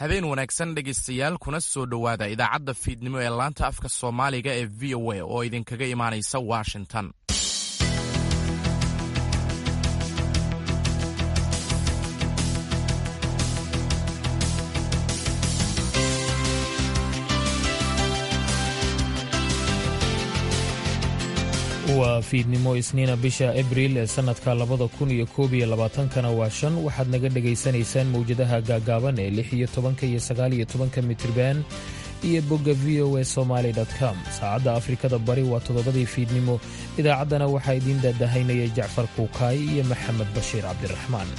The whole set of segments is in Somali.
habeen wanaagsan dhegaystayaal kuna soo dhowaada idaacadda fiidnimo ee laanta afka Soomaaliga ee VOA oo idinkaga imaanaysa Washington. waa fiidnimo isniina bisha Abriil ee sanadka 2021 waa 5 waxaad naga dhageysanaysaan mawjadaha gaagaaban ee 16 iyo 19 mitirban iyo bogga voasomali.com. saacadda Afrikada Bari waa 7 fiidnimo. idaacaddana waxaa idin daadahaynaya Jacfar Kuukaay iyo Maxamed Bashiir Cabdiraxmaan.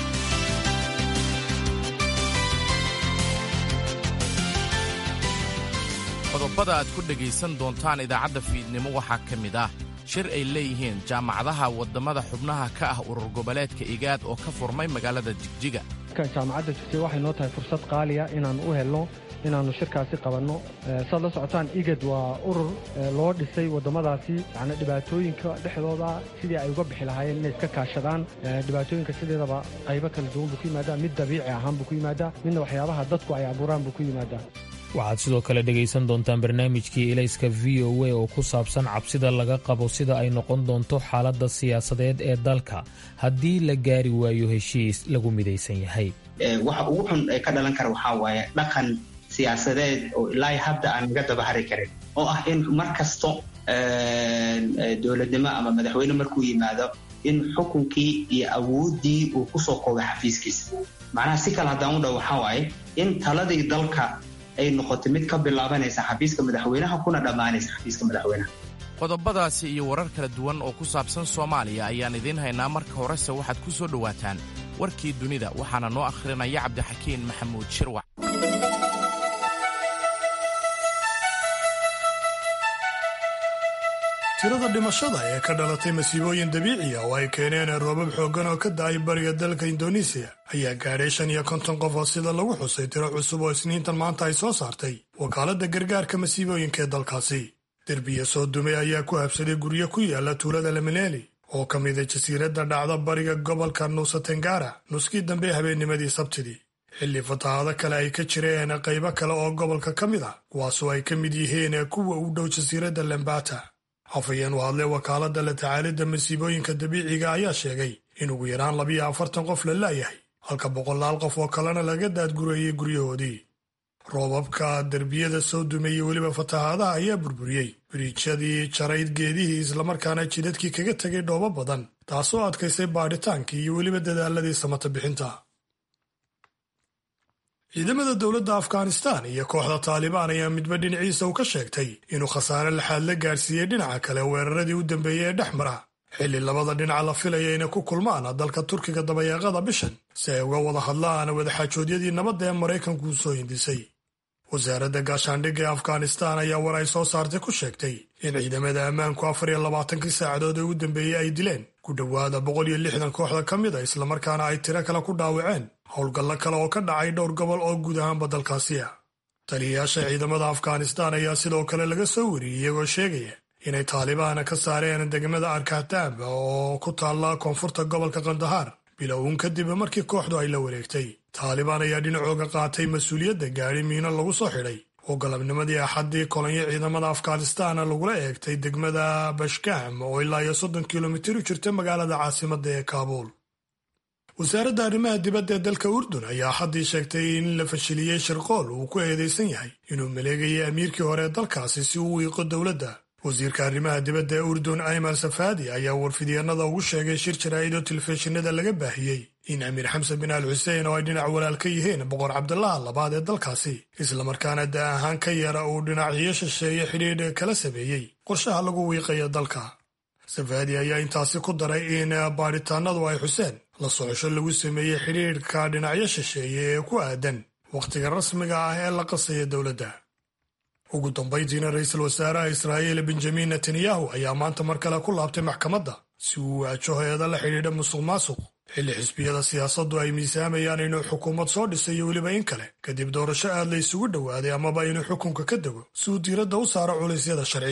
qodobada aad ku dhagaysan doontaan idaacadda fiidnimo waxaa ka mid ah shir ay leeyihiin jaamacadaha wadamada xubnaha ka ah urur goboleedka IGAD oo ka furmay magaalada Jigjiga. jaamacadda Jigjiga waxay noo tahay fursad qaali ah inaan u helno inaanu shirkaasi qabanno. saad la socotaan IGAD waa urur loo dhisay wadamadaasi yani dhibaatooyinka dhexdooda sidii ay uga bixi lahaayeen inay iska kaashadaan. dhibaatooyinka sideedaba qaybo kala duwan buu ku yimaadaa, mid dabiici ahaan buu ku yimaadaa, midna waxyaabaha dadku ay abuuraan buu ku yimaadaa. waxaad sidoo kale dhegaysan doontaan barnaamijkii ilayska VOA oo ku saabsan cabsida laga qabo sida ay noqon doonto xaaladda siyaasadeed ee dalka haddii la gaari waayo heshiis lagu midaysan yahay. waxa ugu xun ee ka dhalan kara waxaa waaye dhaqan siyaasadeed oo ilaa hadda aan laga dabahari karin oo ah in mar kasto dowladnimo ama madaxweyne markuu yimaado in xukunkii iyo awooddii uu kusoo koobay xafiiskiisa. macnaha si kale haddaan u dhaw waxaa waaye in taladii dalka ay noqotay mid ka bilaabanaysa xafiiska madaxweynaha kuna dhammaanaysa xafiiska madaxweynaha. qodobadaasi iyo warar kala duwan oo ku saabsan Soomaaliya ayaan idiin haynaa. marka horese waxaad ku soo dhowaataan warkii dunida waxaana noo akhrinaya Cabdixakiin Maxamuud Shirwac. tirada dhimashada ee ka dhalatay masiibooyin dabiici ah oo ay keeneen roobab xooggan oo ka da'ay bariga dalka Indonesia ayaa gaadhay 55 qof oo sida lagu xusay tiro cusub oo isniintan maanta ay soo saartay wakaaladda gargaarka masiibooyinka ee dalkaasi. derbiya soo dumay ayaa ku habsaday guryo ku yaala tuulada Lamineli oo ka mid ah jasiiradda dhacda bariga gobolka Nusa Tenggara nuskii dambe habeennimadii Sabtidii, xilli fatahaado kale ay ka jireen qaybo kale oo gobolka ka mid ah kuwaasoo ay ka mid yihiin kuwa u dhow jasiiradda Lembata. afayeen u hadlay wakaaladda la tacaalidda masiibooyinka dabiiciga ayaa sheegay in ugu yaraan 42 qof la laayahay halka 100 qof oo kalena laga daadgureeyey guryahoodii. roobabka derbiyada soo dumay iyo weliba fatahaadaha ayaa burburiyey biriijyadii, jarayd geedihii, islamarkaana jidadkii kaga tegay dhoobo badan taasoo adkaysay baadhitaankii iyo weliba dadaaladii samata bixinta. ciidamada dowladda Afghanistan iyo kooxda Taliban ayaa midba dhinaciisa u ka sheegtay inuu khasaare laxaad la gaarsiiyey dhinaca kale weeraradii u dambeeyey ee dhexmara xilli labada dhinac la filaya inay ku kulmaan dalka Turkiga dabayaaqada bishan si ay uga wada hadlaan wadaxaajoodyadii nabadda ee Maraykanku soo hindisay. wasaaradda gaashaandhigga ee Afghanistan ayaa war ay soo saartay ku sheegtay in ciidamada ammaanku 24 saacadood ee u dambeeyey ay dileen ku dhowaada 160 kooxda ka mid ah, islamarkaana ay tiro kale ku dhaawaceen howlgallo kale oo ka dhacay dhowr gobol oo guud ahaanba dalkaasi ah. taliyayaasha ciidamada Afghanistan ayaa sidoo kale laga soo wariyey iyagoo sheegaya inay Taliban ka saareen degmada Arkatab oo ku taalla koonfurta gobolka Kandahar bilowun kadib markii kooxdu ay la wareegtay. Taliban ayaa dhinacooga qaatay mas'uuliyadda gaari miino lagu soo xidhay oo galabnimadii Axaddii kolonyo ciidamada Afghanistan lagula eegtay degmada Bashkam oo ilaa 30 kilomitir u jirta magaalada caasimadda ee Kaabul. wasaaradda arrimaha dibadda ee dalka Urdun ayaa Axaddii sheegtay in la fashiliyey shirqool uu ku eedeysan yahay inuu maleegayay amiirkii hore ee dalkaasi si uu u wiiqo dowladda. wasiirka arrimaha dibadda ee Urdun Ayman Safadi ayaa warfidyeenada ugu sheegay shir jaraa'id oo telefishinada laga baahiyey in Amiir Xamse bin Al Xuseen oo ay dhinac walaal ka yihiin boqor Cabdullah labaad ee dalkaasi islamarkaana da ahaan ka yara uu dhinaciyo shisheeye xidhiidh kala sameeyey qorshaha lagu wiiqayo dalka. Safadi ayaa intaasi ku daray in baadhitaanadu ay xuseen la socosho lagu sameeyey xidhiidhka dhinacyo shisheeye ee ku aadan wakhtiga rasmiga ah ee la qasaya dowladda. ugu dambayntiina ra'iisul wasaaraha Israa'iil Benjamin Netanyahu ayaa maanta mar kale ku laabtay maxkamadda si uu waajaho eedo la xidhiidha musuqmaasuq xilli xisbiyada siyaasaddu ay miisaamayaan inuu xukuumad soo dhisay iyo weliba in kale kadib doorasho aad la isugu dhowaaday amaba inuu xukunka ka dego si uu diiradda u saaro culaysyada sharci.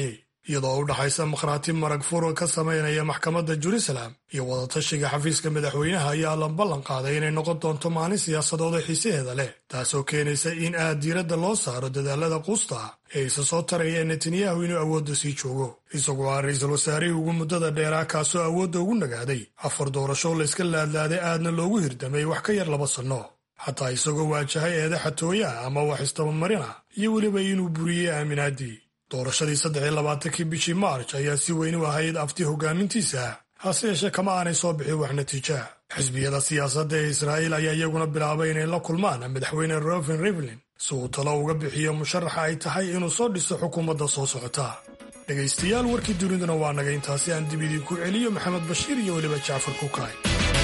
iyadoo u dhaxaysa makhraati marag furo ka samaynaya maxkamadda jerusalem iyo wadatashiga xafiiska madaxweynaha ayaa la ballan qaaday inay noqon doonto maalin siyaasadooda xiisaheeda leh taasoo keenaysa in aad diiradda loo saaro dadaalada quusta ee isa soo taraya netanyahu inuu awoodda sii joogo isagoo ah ra-iisul wasaarihii ugu muddada dheeraa kaasoo awoodda ugu nagaaday 4 doorasho layska laadlaaday aadna loogu hirdamay wax ka yar 2 sanno xataa isagoo waajahay eeda xatooyaha ama wax istabamarina iyo weliba inuu buriyey aaminaadii doorashadii 23 bishii maarj ayaa si weyn u ahayd afti hogaamintiisa hase yeeshee kama aanay soo bixin wax natiija xisbiyada siyaasadda ee israa'iil ayaa iyaguna bilaabay inay la kulmaan madaxweyne Reuven Rivlin si uu talo uga bixiyo musharaxa ay tahay inuu soo dhiso xukuumadda soo socota dhegaystayaal warkii duniduna waa naga intaasi aan dib idinku celiyo maxamed bashiir iyo weliba Jaafar Kukaay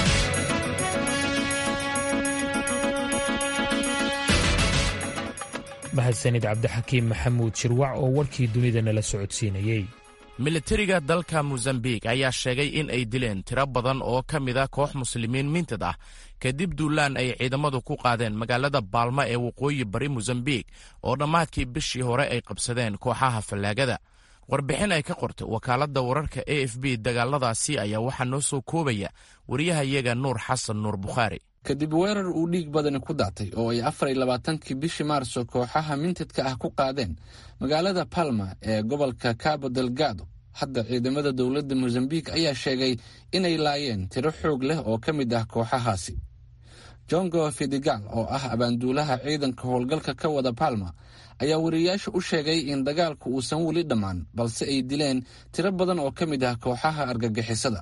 mahadsanid cabdixakiim maxamuud shirwac oo warkii dunida nala socodsiinayey militariga dalka Mozambique ayaa sheegay in ay dileen tiro badan oo ka mid ah koox muslimiin mintid ah kadib duulaan ay ciidamadu ku qaadeen magaalada Palma ee waqooyi bari Mozambique oo dhammaadkii bishii hore ay qabsadeen kooxaha fallaagada warbixin ay ka qortay wakaaladda wararka AFP dagaaladaasi ayaa waxaa noo soo koobaya wariyahayaga Nuur Xasan Nuur Bukhaari kadib weerar uu dhiig badani ku daatay oo ay 24kii bishii maarso kooxaha mintidka ah ku qaadeen magaalada Palma ee gobolka Cabo Delgado hadda ciidamada dowladda Mozambique ayaa sheegay inay laayeen tiro xoog leh oo ka mid ah kooxahaasi Jongo Fidigal oo ah abaanduulaha ciidanka howlgalka ka wada Palma ayaa wariyaasha u sheegay in dagaalku uusan weli dhammaan balse ay dileen tiro badan oo ka mid ah kooxaha argagixisada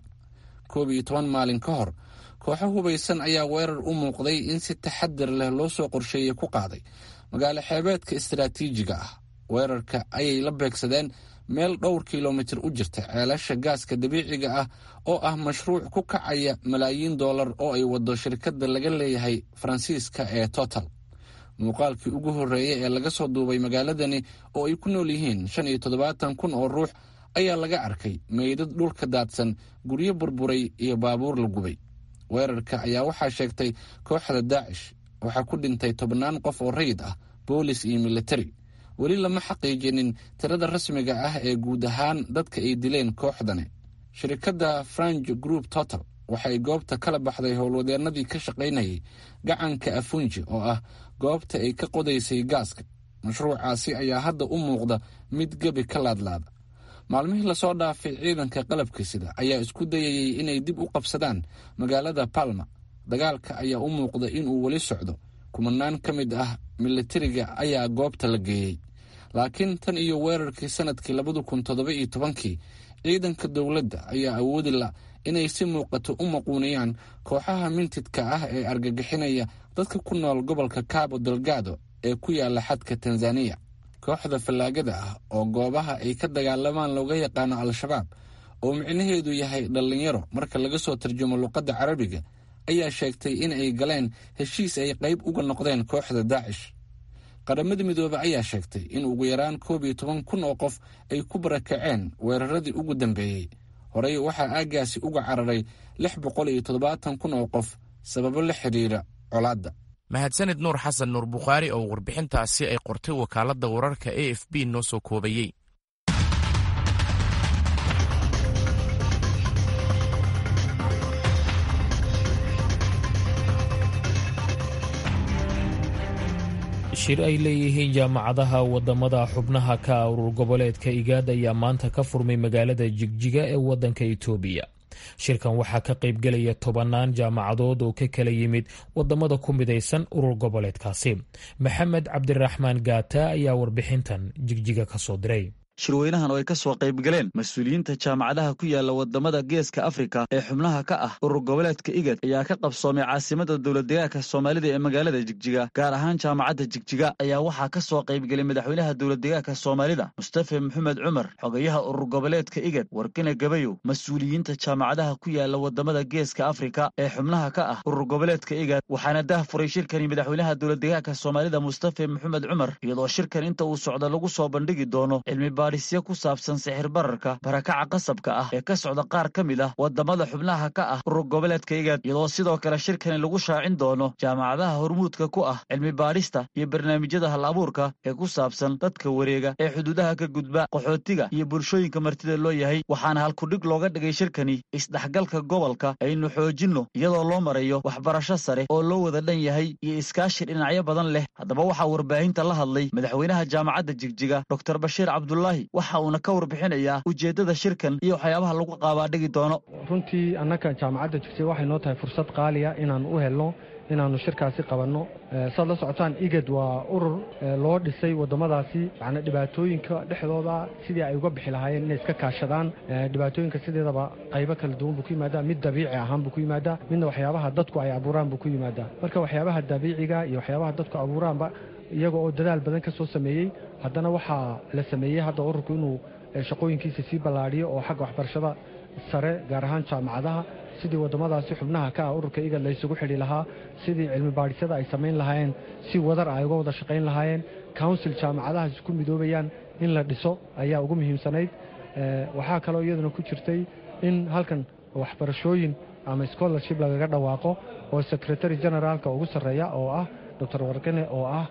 12 maalin ka hor kooxo hubaysan ayaa weerar u muuqday in si taxadar leh loo soo qorsheeyay ku qaaday magaalo xeebeedka istiraatiijiga ah weerarka ayay la beegsadeen meel dhowr kiiloomitir u jirta ceelasha gaaska dabiiciga ah oo ah mashruuc ku kacaya malaayiin dollar oo ay wado shirkadda laga leeyahay Faransiiska ee Total muuqaalkii ugu horreeyay ee laga soo duubay magaaladani oo ay ku nool yihiin 75,000 oo ruux ayaa laga arkay meydad dhulka daadsan guryo burburay iyo baabuur la gubay weerarka ayaa waxaa sheegtay kooxda Daesh waxaa ku dhintay 10 qof oo rayid ah boolis iyo military weli lama xaqiijinin tirada rasmiga ah ee guud ahaan dadka ay dileen kooxdani shirkadda French Group Total waxay goobta kala baxday howlwadeenadii ka shaqaynayay gacanka Afunji oo ah goobta ay ka qodaysay gaaska mashruucaasi ayaa hadda u muuqda mid gabi ka laadlaada maalmihii lasoo dhaafay ciidanka qalabka sida ayaa isku dayayay inay dib u qabsadaan magaalada Palma dagaalka ayaa u muuqda inuu weli socdo kumanaan ka mid ah militariga ayaa goobta la geeyey laakiin tan iyo weerarkii sanadkii 2017 ciidanka dowladda ayaa awoodi la inay si muuqato u maquuniyaan kooxaha mintidka ah ee argagixinaya dadka ku nool gobolka Cabo Delgado ee ku yaala xadka Tanzania kooxda fallaagada ah oo goobaha ay ka dagaalamaan looga yaqaano al-shabaab oo micnaheedu yahay dhalinyaro marka laga soo tarjumo luqadda carabiga ayaa sheegtay in ay galeen heshiis ay qayb uga noqdeen kooxda Daesh qaramada midoobay ayaa sheegtay in ugu yaraan 12,000 oo qof ay ku barakaceen weeraradii ugu dambeeyay horey waxaa aagaasi uga cararay 670,000 oo qof sababo la xiriira colaadda mahadsanid Nuur Xasan Nuur Bukhaari oo warbixintaasi ay qortay wakaaladda wararka AFP noo soo koobayay shir ay leeyihiin jaamacadaha wadamada xubnaha ka urur goboleedka IGAD ayaa maanta ka furmay magaalada Jigjiga ee wadanka Itoobiya shirkan waxaa ka qayb galaya 10 jaamacadood oo ka kala yimid wadamada ku midaysan urur goboleedkaasi maxamed cabdiraxmaan gaata ayaa warbixintan Jigjiga ka soo diray shirweynahan oo ay ka soo qayb galeen mas'uuliyiinta jaamacadaha ku yaala wadamada geeska Afrika ee xubnaha ka ah urur goboleedka IGAD ayaa ka qabsoomay caasimada dowladdeegaanka Soomaalida ee magaalada Jigjiga gaar ahaan jaamacadda Jigjiga ayaa waxaa ka soo qayb galay madaxweynaha dowladdeegaanka Soomaalida Mustafa Maxamed Cumar xogayaha urur goboleedka IGAD Warkina Gabayo mas'uuliyiinta jaamacadaha ku yaala wadamada geeska Afrika ee xubnaha ka ah urur goboleedka IGAD waxaana daahfuray shirkani madaxweynaha dowladdeegaanka Soomaalida Mustafa Maxamed Cumar iyadoo shirkan inta uu socdo lagu soo bandhigi doono cilmi baadhisyo ku saabsan sixir bararka barakaca qasabka ah ee ka socda qaar ka mid ah wadamada xubnaha ka ah urur goboleedka IGAD, iyadoo sidoo kale shirkani lagu shaacin doono jaamacadaha hormuudka ku ah cilmi baadhista iyo barnaamijyada hal abuurka ee ku saabsan dadka wareega ee xuduudaha ka gudba, qaxootiga iyo bulshooyinka martida loo yahay. waxaana halkudhig looga dhigay shirkani isdhexgalka gobolka aynu xoojinno iyadoo loo marayo waxbarasho sare oo loo wada dhan yahay iyo iskaashi dhinacyo badan leh. haddaba waxaa warbaahinta la hadlay madaxweynaha jaamacadda Jigjiga Dr. Bashiir Cabdulaahi, waxa uuna ka warbixinayaa ujeeddada shirkan iyo waxyaabaha lagu qabaadhigi doono. runtii annaka jaamacadda Jigjiga waxay noo tahay fursad qaaliya inaan u helno inaanu shirkaasi qabanno. saad la socotaan IGAD waa urur loo dhisay wadamadaasi macna dhibaatooyinka dhexdooda sidii ay uga bixi lahaayeen inay iska kaashadaan. dhibaatooyinka sideedaba qaybo kala duwan buu ku yimaadaa, mid dabiici ahaan buu ku yimaadaa, midna waxyaabaha dadku ay abuuraan buu ku yimaadaa. marka waxyaabaha dabiiciga iyo waxyaabaha dadku abuuraanba iyaga oo dadaal badan ka soo sameeyey, haddana waxaa la sameeyey hadda ururku inuu shaqooyinkiisa sii ballaadhiyo oo xagga waxbarashada sare gaar ahaan jaamacadaha sidii wadamadaasi xubnaha ka ah ururka IGAD la isugu xidhi lahaa, sidii cilmi baadhisyada ay samayn lahaayeen si wadar ay uga wada shaqayn lahaayeen, council jaamacadaha isku midoobayaan in la dhiso ayaa ugu muhiimsanayd. waxaa kaloo iyaduna ku jirtay in halkan waxbarashooyin ama scholarship lagaga dhawaaqo oo secretary generaalka ugu sarreeya oo ah Dr. Warqine oo ah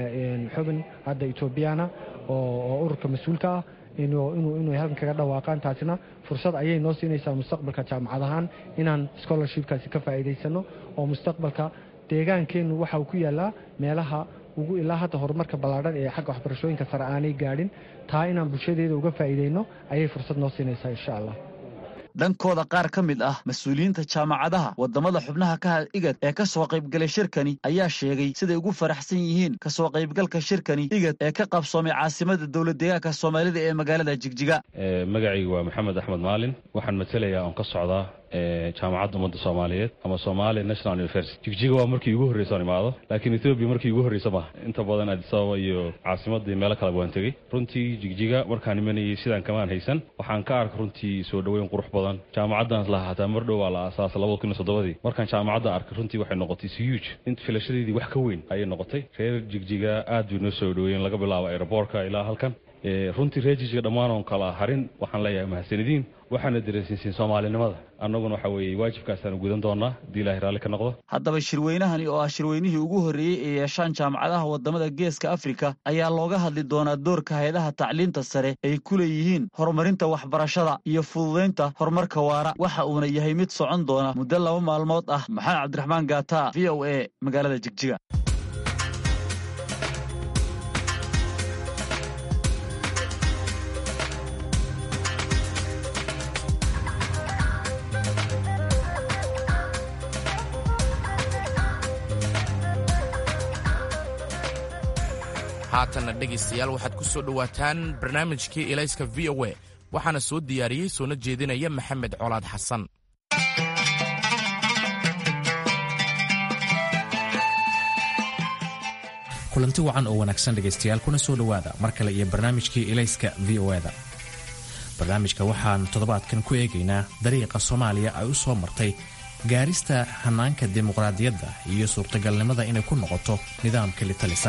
xubin hadda Ethiopiana oo ururka mas'uulka ah inuu halkan kaga dhawaaqaan. taasina fursad ayay noo siinaysaa mustaqbalka jaamacadahan inaan scholarshipkaasi ka faa'iidaysano oo mustaqbalka deegaankeennu waxa uu ku yaalaa meelaha ugu ilaa hadda horumarka ballaadhan ee xagga waxbarashooyinka sare aanay gaadhin. taa inaan bulshadeeda uga faa'iidayno ayay fursad noo siinaysaa insha Allah. dhankooda qaar ka mid ah mas-uuliyiinta jaamacadaha wadamada xubnaha ka ah IGAD ee ka soo qaybgalay shirkani ayaa sheegay siday ugu faraxsan yihiin ka soo qaybgalka shirkani IGAD ee ka qabsoomay caasimada dowlad deegaanka Soomaalida ee magaalada Jigjiga. magacaygu waa Maxamed Axmed Maalin, waxaan matalayaa oo ka socdaa jaamacadda ummadda Soomaaliyeed ama Somali National University. Jigjiga waa markii ugu horeysay imaado, laakiin Ethiopia markii ugu horeysay ma inta badan Addis Ababa iyo caasimadda meelo kala waan tagay. runtii Jigjiga markaan imanayay sidaan kamaan haysan, waxaan ka arkay runtii soo dhaweyn qurux badan. jaamacaddan la hataa mar dhow la aasaasay 2007 markaan jaamacadda arkay runtii waxay noqotay huge. inta filashadeedii wax ka weyn ayay noqotay. reer Jigjiga aad buu noo soo dhaweeyeen laga bilaabo airportka ilaa halkan. runtii reer Jigjiga dhammaan oo kala harin waxaan leeyahay mahadsanidin. waxaana dareensiin Soomaalinimada annaguna waxa weeye waajibkaasaan gudan doonaa hadii Ilaahay raali ka noqdo. haddaba shirweynahani oo ah shirweynihii ugu horreeyey ee yeeshaan jaamacadaha wadamada Geeska Afrika ayaa looga hadli doonaa doorka hay'adaha tacliinta sare ay ku leeyihiin horumarinta waxbarashada iyo fududeynta horumarka waara. waxa uuna yahay mid socon doona muddo 2 maalmood ah. Maxamed Cabdiraxmaan Gaata, VOA, magaalada Jigjiga. haatanna dhegaystayaal waxaad ku soo dhowaataan barnaamijkii ilayska VOA waxaana soo diyaariyey soona jeedinaya Maxamed Colaad Xasan. kulanti wacan oo wanaagsan dhegaystayaal, kuna soo dhowaada mar kale iyo barnaamijkii ilayska VOA-da. barnaamijka waxaan toddobaadkan ku eegaynaa dariiqa Soomaaliya ay u soo martay gaarista hanaanka dimuqraadiyadda iyo suurtagalnimada inay ku noqoto nidaamka litalisa.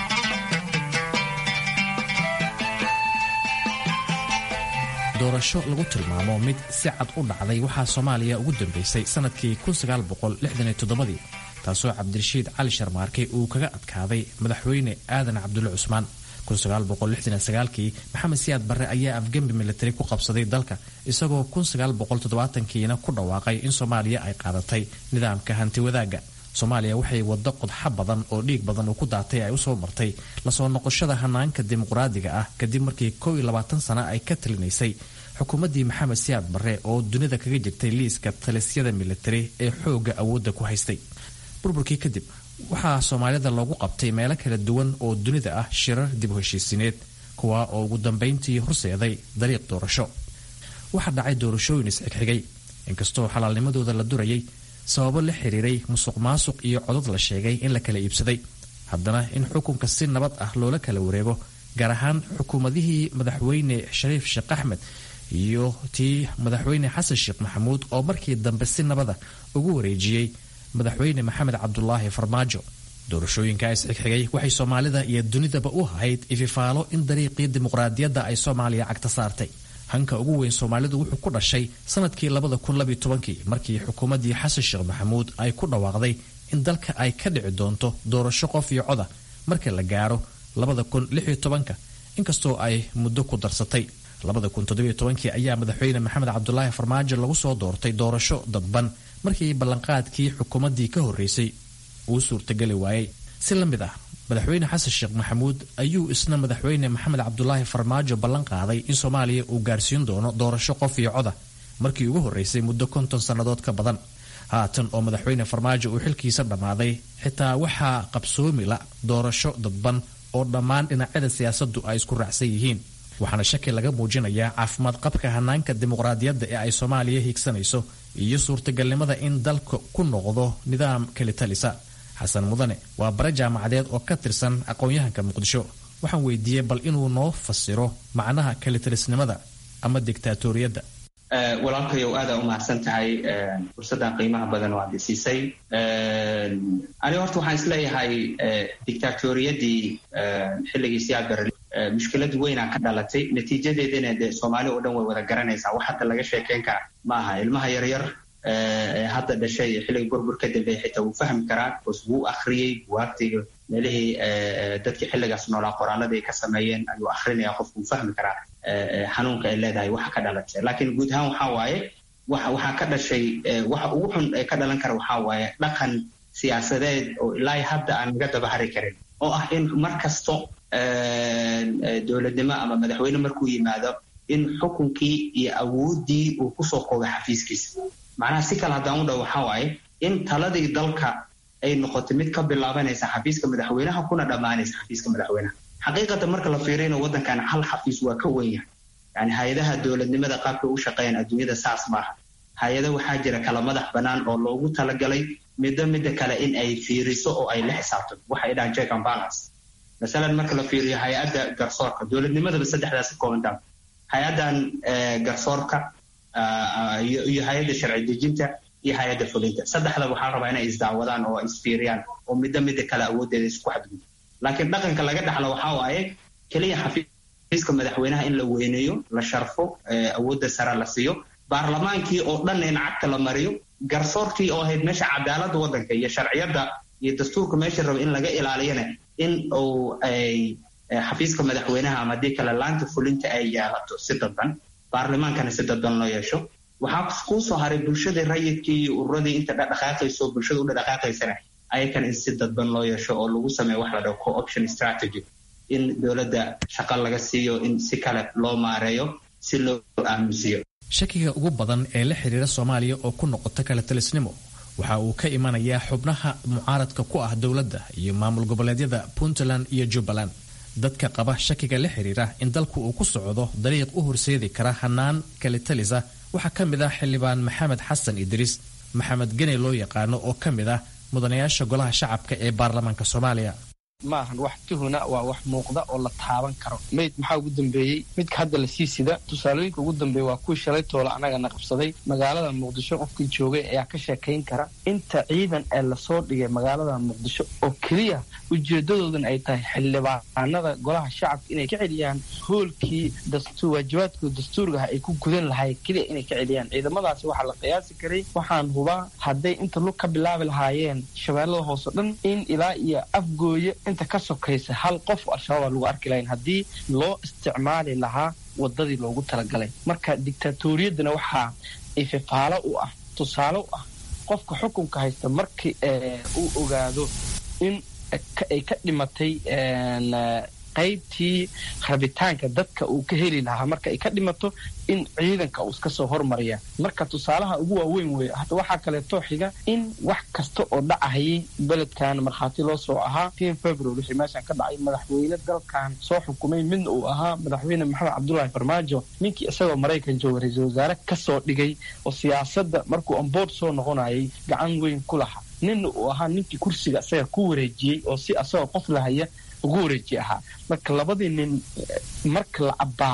doorasho lagu tilmaamo mid si cad u dhacday waxaa Soomaaliya ugu dambeysay sanadkii 1967 taasoo Cabdirashiid Cali Sharmaarke uu kaga adkaaday madaxweyne Aadan Cabdulle Cusmaan. 1969kii Maxamed Siyaad Barre ayaa afgembi military ku qabsaday dalka, isagoo 1970kiina ku dhawaaqay in Soomaaliya ay qaadatay nidaamka hanti wadaagga. Soomaaliya waxay waddo qodxa badan oo dhiig badan uu ku daatay ay u soo martay la soo noqoshada hanaanka dimuqraadiga ah kadib markii 22 sano ay ka talinaysay xukuumaddii Maxamed Siyaad Barre oo dunida kaga jirtay liiska talisyada military ee xoogga awoodda ku haystay. burburkii kadib waxaa Soomaalida loogu qabtay meelo kala duwan oo dunida ah shirar dib u heshiisineed, kuwa oo ugu dambeyntii horseeday dariiq doorasho. waxaa dhacay doorashooyin isxigxigay, inkastoo xalaalnimadooda la durayay sababo la xiriiray musuqmaasuq iyo codad la sheegay in la kala iibsaday. haddana in xukunka si nabad ah loola kala wareego, gaar ahaan xukuumadihii madaxweyne Shariif Sheekh Axmed iyo tii madaxweyne Xasan Sheekh Maxamuud oo markii dambe si nabada ugu wareejiyey madaxweyne Maxamed Cabdulaahi Farmaajo. doorashooyinkaas xigxigay waxay soomaalida iyo dunidaba u ahayd ififaalo in dariiqii dimuqraadiyadda ay soomaaliya cagta saartay. hanka ugu weyn soomaalidu wuxuu ku dhashay sanadkii 2012 markii xukuumaddii xasan sheekh maxamuud ay ku dhawaaqday in dalka ay ka dhici doonto doorasho qof iyo coda marka la gaaro 2016 inkastoo ay muddo ku darsatay. 2017 ayaa madaxweyne maxamed cabdulaahi farmaajo lagu soo doortay doorasho dadban markii ballanqaadkii xukuumaddii ka horreysay uu suurtagali waayey. si la mid ah madaxweyne xasan sheekh maxamuud ayuu isna madaxweyne maxamed cabdulaahi farmaajo ballan qaaday in Soomaaliya uu gaarsiin doono doorasho qof iyo coda markii ugu horreysay muddo 50 sannadood ka badan. haatan oo madaxweyne farmaajo uu xilkiisa dhammaaday xitaa waxaa qabsoomi la doorasho dadban oo dhammaan dhinacyada siyaasaddu ay isku raacsan yihiin. waxaana shaki laga muujinayaa caafimaad qabka hanaanka dimuqraadiyadda ee ay Soomaaliya hiigsanayso iyo suurtagalnimada in dalka ku noqdo nidaam kali talisa. xasan mudane waa bare jaamacadeed oo ka tirsan aqoon-yahanka Muqdisho. waxaan weydiiyey bal inuu noo fasiro macnaha kali talisnimada ama diktaatoriyadda. walaalkayow aad u mahadsan tahay fursaddan qiimaha badan oo aad siisay. aniga horta waxaan isleeyahay diktaatoriyaddii xilligii siyaad barre mushkilad weynaa ka dhalatay, natiijadeedana dee Soomaali oo dhan way wada garanaysaa. wax hadda laga sheekeyn kara maaha. ilmaha yaryar hadda dhashay xilliga burbur ka dambeeyay xitaa wuu fahmi karaa, bas wuu akhriyey buwaagtiga meelihii dadkii xilligaas noolaa qoraalada ay ka sameeyeen ayuu akhrinayaa, qofku wuu fahmi karaa xanuunka ay leedahay waxa ka dhalatay. laakiin guud ahaan waxaa waaye waxaa ka dhashay waxa ugu xun ee ka dhalan kara waxaa waaye dhaqan siyaasadeed oo ilaa hadda aan naga daba hari karin, oo ah in mar kasto dowladnimo ama madaxweyne markuu yimaado in xukunkii iyo awooddii uu kusoo koobo xafiiskiisa. macnaha si kale haddaan u dhaw waxaa waaye in taladii dalka ay noqotay mid ka bilaabanaysa xafiiska madaxweynaha kuna dhammaanaysa xafiiska madaxweynaha. xaqiiqatan marka la fiiriyana waddankan hal xafiis waa ka weyn yahay. yani hay-adaha dowladnimada qaabka u shaqeeyaan adduunyada saas maaha. hay-ada waxaa jira kala madax bannaan oo loogu talagalay midda kale in ay fiiriso oo ay la xisaabto. waxay dhahaan check and balance. masalan marka la fiiriyo hay-adda garsoorka, dowladnimadaba saddexdaas ka koobantaa. hay-addan garsoorka iyo hay-adda sharci dejinta iyo hay-adda fulinta, saddexda waxaa rabaa inay isdaawadaan oo isfiiriyaan oo midda kale awooddeeda isku xadgudbo. laakiin dhaqanka laga dhaxlo waxaa waaye keliya xafiiska madaxweynaha in la weyneeyo, la sharfo, awoodda sare la siiyo, baarlamaankii oo dhan in cagta la mariyo, garsoorkii oo ahayd meesha cadaaladda waddanka iyo sharciyadda iyo dastuurka meesha raba in laga ilaaliyana in uu ay xafiiska madaxweynaha ama haddii kale laanta fulinta ay yeelato si dadban, baarlamaankana si dadban loo yeesho. waxaa kuu soo haray bulshadii rayidkii iyo ururadii inta dhaqaaqayso bulshada u dhaqaaqaysana ayakana in si dadban loo yeesho oo lagu sameeyo wax la dhaho co-option strategy, in dowladda shaqo laga siiyo, in si kale loo maareeyo, si loo aaminsiiyo. shakiga ugu badan ee la xiriira Soomaaliya oo ku noqota kala talisnimo waxa uu ka imanayaa xubnaha mucaaradka ku ah dowladda iyo maamul goboleedyada Puntland iyo Jubbaland. dadka qaba shakiga la xiriira in dalku uu ku socdo dariiq u horseedi kara hanaan kala talisa waxaa ka mid ah xildhibaan maxamed xasan idriis maxamed gene loo yaqaano oo ka mid ah mudanayaasha golaha shacabka ee baarlamaanka Soomaaliya. maahan wax tuhuna waa wax muuqda oo la taaban karo. mayd maxaa ugu dambeeyey midka hadda la sii sida. tusaalooyinka ugu dambeeya waa kuwii shalay toola annagana qabsaday magaalada muqdisho. qofkii joogay ayaa ka sheekayn kara inta ciidan ee lasoo dhigay magaalada muqdisho oo keliya ujeedadoodan ay tahay xildhibaanada golaha shacabka inay ka celiyaan hoolkii waajibaadkooda dastuurgaha ay ku gudan lahay keliya inay ka celiyaan. ciidamadaasi waxaa la qiyaasi karay, waxaan hubaa hadday inta lug ka bilaabi lahaayeen shabeellada hoose dhan in ilaa iyo afgooye inta ka sokaysa hal qof al-shabaab lagu arki lahayn haddii loo isticmaali lahaa wadadii loogu talagalay. marka diktaatoriyaddana waxaa ififaalo u ah, tusaale u ah qofka xukunka haysta markii uu ogaado in ay ka dhimatay qaybtii rabitaanka dadka uu ka heli lahaa. marka ay ka dhimato in ciidanka uu iska soo hormariya. marka tusaalaha ugu waaweyn weeye. hadda waxaa kaleeto xiga in wax kasta oo dhacahayay beledkan markhaati loo soo ahaa 10 February wixii meeshan ka dhacay, madaxweyne dalkan soo xukumay midna uu ahaa madaxweyne maxamed cabdulaahi farmaajo, ninkii isagoo Maraykan jooga ra-iisul wasaare ka soo dhigay oo siyaasadda markuu onboard soo noqonayay gacan weyn ku lahaa. ninna uu ahaa ninkii kursiga isaga ku wareejiyey oo si asagoo qof lahaya ugu wareeji ahaa. marka labadii nin marka la cabbaaro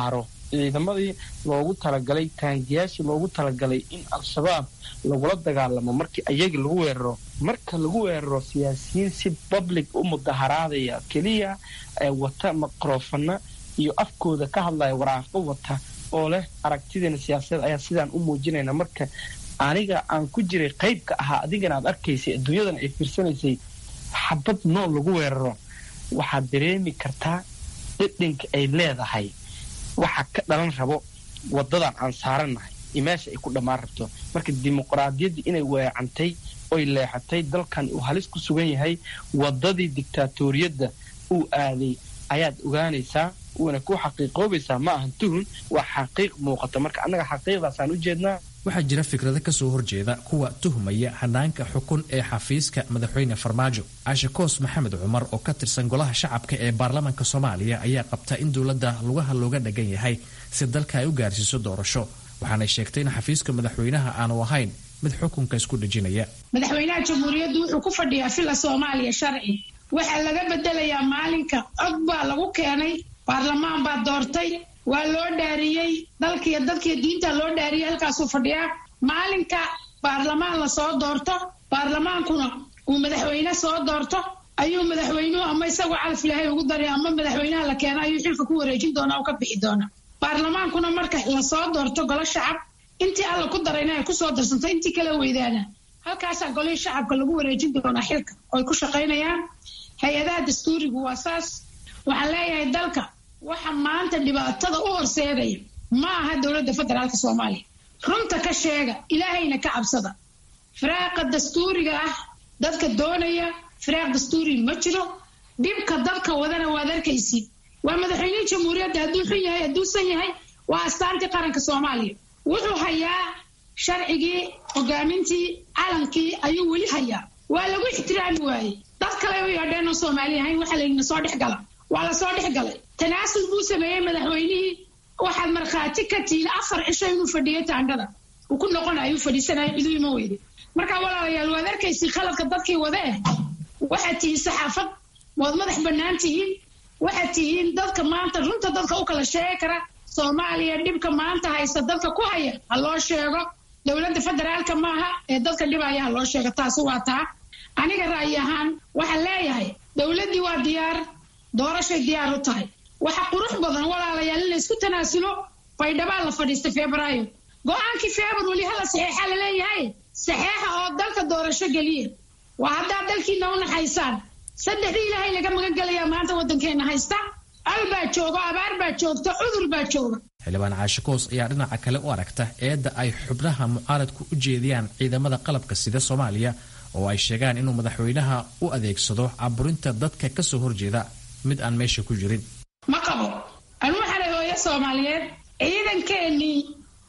ciidamadii loogu talagalay taangiyaashii loogu talagalay in al-shabaab lagula dagaalamo markii ayagii lagu weeraro marka lagu weeraro siyaasiyiin si public u mudaharaadaya keliya wata maqroofana iyo afkooda ka hadlaya waraaqo wata oo leh aragtideena siyaasadeed ayaa sidaan u muujinayna marka aniga aan ku jiray qaybka ahaa adigana aad arkaysay adduunyadan ay fiirsanaysay xabad nool lagu weeraro waxaad dareemi kartaa dhidhinka ay leedahay waxa ka dhalan rabo wadadan aan saarannahay iyo meesha ay ku dhammaan rabto marka dimuqraadiyaddii inay weecantay oy leexatay dalkan uu halis ku sugan yahay wadadii dictaatoriyadda uu aaday ayaad ogaanaysaa uuna ku xaqiiqoobaysaa ma ahan tuhun waa xaqiiq muuqata marka annaga xaqiiqdaasaan u jeednaa waxaa jira fikrado ka soo horjeeda kuwa tuhmaya hanaanka xukun ee xafiiska madaxweyne farmaajo caashe koos maxamed cumar oo ka tirsan golaha shacabka ee baarlamaanka soomaaliya ayaa qabta in dowladda lugaha looga dhagan yahay si dalka ay u gaarsiiso doorasho waxaanay sheegtay in xafiiska madaxweynaha aanu ahayn mid xukunka isku dhejinaya madaxweynaha jamhuuriyaddu wuxuu ku fadhiyaa fila soomaaliya sharci waxaa laga bedelayaa maalinka cod baa lagu keenay baarlamaan baa doortay waa loo dhaariyey dalkiiyo dadkiiyo diinta loo dhaariyey halkaasuu fadhiyaa maalinka baarlamaan la soo doorto baarlamaankuna uu madaxweyne soo doorto ayuu madaxweynuhu ama isagoo calaf ilaahay ugu daray ama madaxweynaha la keena ayuu xilka ku wareejin doonaa oo ka bixi doonaa baarlamaankuna marka la soo doorto golo shacab intii alla ku darayna ay kusoo darsanto intii kala weydaana halkaasaa golihii shacabka lagu wareejin doonaa xilka oo ay ku shaqaynayaan hay-adaha dastuurigu waa saas waxaan leeyahay dalka waxa maanta dhibaatada u horseedaya ma aha dowladda federaalka soomaaliya runta ka sheega ilaahayna ka cabsada firaaqa dastuuriga ah dadka doonaya firaaq dastuuri ma jiro dhibka dadka wadana waad arkaysid waa madaxweynihii jamhuuriyadda hadduu xun yahay hadduusan yahay waa astaantii qaranka soomaaliya wuxuu hayaa sharcigii hogaamintii calankii ayuu weli hayaa waa lagu ixtiraami waayey dad kale u yeedheen oo soomaali ahayn waxaa layidhi nasoo dhex gala waa lasoo dhex galay tanaasul buu sameeyey madaxweynihii waxaad markhaati ka tihiin 4 cisho inuu fadhiyay taandhada uu ku noqonayo fadhiisanayo ciduu ima weyday markaa walaalayaal waad arkaysi khaladka dadkii wada waxaad tihiin saxaafad waad madax bannaan tihiin waxaad tihiin dadka maanta runta dadka u kala sheegi kara soomaaliya dhibka maanta haysta dadka ku haya ha loo sheego dowladda federaalka maaha ee dadka dhibaya ha loo sheego taasi waa taa aniga ra'yi ahaan waxaan leeyahay dowladdii waa diyaar doorashay diyaar u tahay waxa qurux badan walaalayaal in la isku tanaasulo baydhabaa la fadhiistay febraayo go-aankii februar weli hala saxeexa la leeyahay saxeexa oo dalka doorasho geliya waa haddaa dalkiina u naxaysaan saddexdii ilaahay laga magan gelayaa maanta waddankeena haysta al baa jooga abaar baa joogta cudur baa jooga xildhibaan caashe koos ayaa dhinaca kale u aragta eedda ay xubnaha mucaaradku u jeediyaan ciidamada qalabka sida soomaaliya oo ay sheegaan inuu madaxweynaha u adeegsado caburinta dadka ka soo horjeeda mid aan meesha ku jirin ma qabo anu waxaana hooyo soomaaliyeed ciidankeenii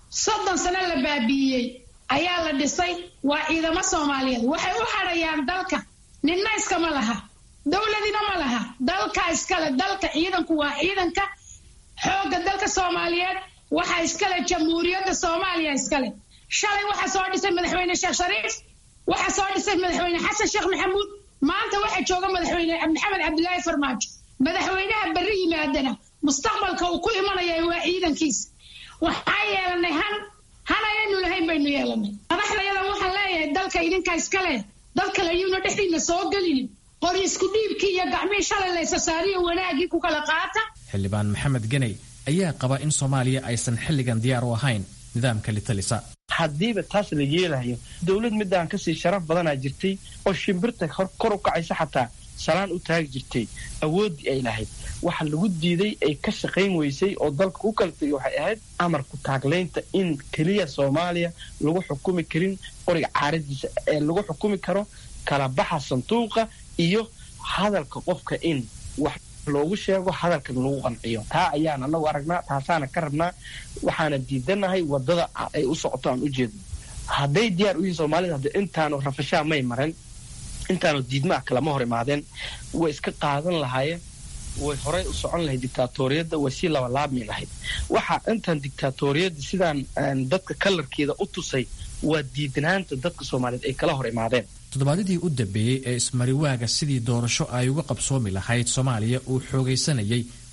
30 sano la baabi'iyey ayaa la dhisay waa ciidamo soomaaliyeed waxay u hadhayaan dalka ninna iskama laha dowladina ma laha dalka iskale dalka ciidanku waa ciidanka xoogga dalka soomaaliyeed waxaa iskale jamhuuriyadda soomaaliya iskale shalay waxaa soo dhisay madaxweyne sheekh shariif waxaa soo dhisay madaxweyne xasan sheekh maxamuud maanta waxaa jooga madaxweyne maxamed cabdilaahi farmaajo madaxweynaha berri yimaadana mustaqbalka uu ku imanaya waa ciidankiisa waxaa yeelanay han ayaynu lahayn baynu yeelanay madaxdayada waxaan leeyahay dalka idinka iskale dad kale ayuuna dhexdiina soo gelinin qori isku dhiibkii iyo gacmihii shalay laysa saariyo wanaagii ku kala qaata xildhibaan maxamed ganey ayaa qaba in soomaaliya aysan xilligan diyaar u ahayn nidaamka litalisa haddiiba taas la yeelayo dowlad midaan kasii sharaf badanaa jirtay oo shimbirta kor u kacaysa xataa salaan u taagi jirtay awooddii ay lahayd waxa lagu diiday ay ka shaqayn weysay oo dalka u kala tegay waxay ahayd amarku taaglaynta in keliya soomaaliya lagu xukumi karin qoriga caaradiisa ee lagu xukumi karo kala baxa sanduuqa iyo hadalka qofka in wax loogu sheego hadalka lagu qanciyo taa ayaan anagu aragnaa taasaana ka rabnaa waxaana diidanahay wadada ay u socoto aan u jeedno hadday diyaar u yihiin soomaalida hadda intaanu rafashaa may maran intaanu diidmaha kalama hor imaadeen way iska qaadan lahaayeen way horey u socon lahayd dictaatoriyadda way sii labalaabmi lahayd waxaa intaan dictaatoriyadda sidaan dadka kalarkeeda u tusay waa diidanaanta dadka soomaaliyeed ay kala hor imaadeen toddobaadyadii u dambeeyey ee ismariwaaga sidii doorasho ay uga qabsoomi lahayd soomaaliya uu xoogaysanayay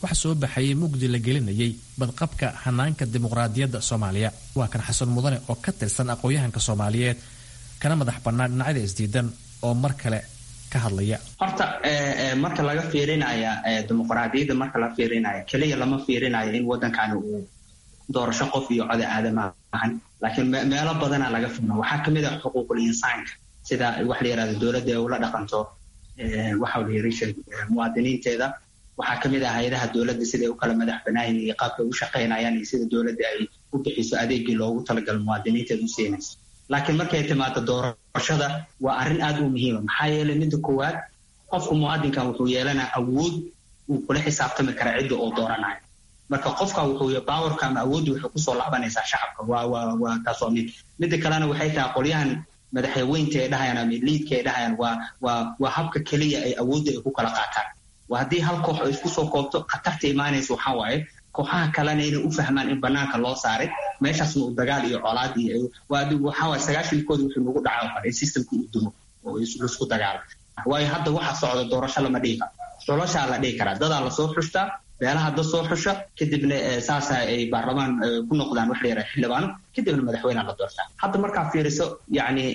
waxa soo baxayay mugdi la gelinayay badqabka hanaanka dimuqraadiyadda Soomaaliya. Waa kan Xasan Mudane oo ka tirsan aqoonyahanka Soomaaliyeed kana madax bannaan dhinacyada isdiidan oo mar kale ka hadlaya. Horta marka laga fiirinayo dimuqraadiyadda marka la fiirinayo kaliya lama fiirinayo in wadankan uu doorasho qof iyo cod aadama ahan, laakiin meelo badan laga fiirinayo. Waxaa kamid ah xuquuqul insaanka sida wax la yiraahdo dawladda ay ula dhaqanto waxa la yiraahdo muwaadiniinteeda. waxaa kamid ah hay'adaha dawladda sida u kala madax banaan iyo qaabka u shaqeynayaan iyo sida dawladda ay u bixiso adeegii loogu talagalay muwaadiniinteeda u siinayso. laakiin markay timaado doorashada waa arrin aad u muhiim ah, maxaa yeelay midda koowaad qofka muwaadinkan wuxuu yeelanaa awood uu kula xisaabtami kara cidda oo dooranayo. marka qofka wuxuu powerka ama awooddu waxay kusoo laabanaysaa shacabka. waa taasoo midda kalena waxay tahay qolyahan madaxweynta ay dhahayaan ama liidka ay dhahayaan waa habka keliya ay awoodda ay ku kala qaataan. waa haddii hal koox ay isku soo koobto khatarta imaanaysa waxaa waaye kooxaha kalena inay u fahmaan in banaanka loo saaray meeshaasna uu dagaal iyo colaad iyo waxaa waaye 90-koodi wuxuu nagu dhaca in systemka uu dumo oo isku dagaalo. waayo hadda waxa socda doorasho lama dhihi karo, xulashaa la dhihi karaa, dadaa lasoo xushtaa, beelaha dad soo xusha, kadibna saasa ay baarlamaan ku noqdaan wax la yaraha xildhibaano, kadibna madaxweynaha la doortaa. hadda markaa fiiriso yacni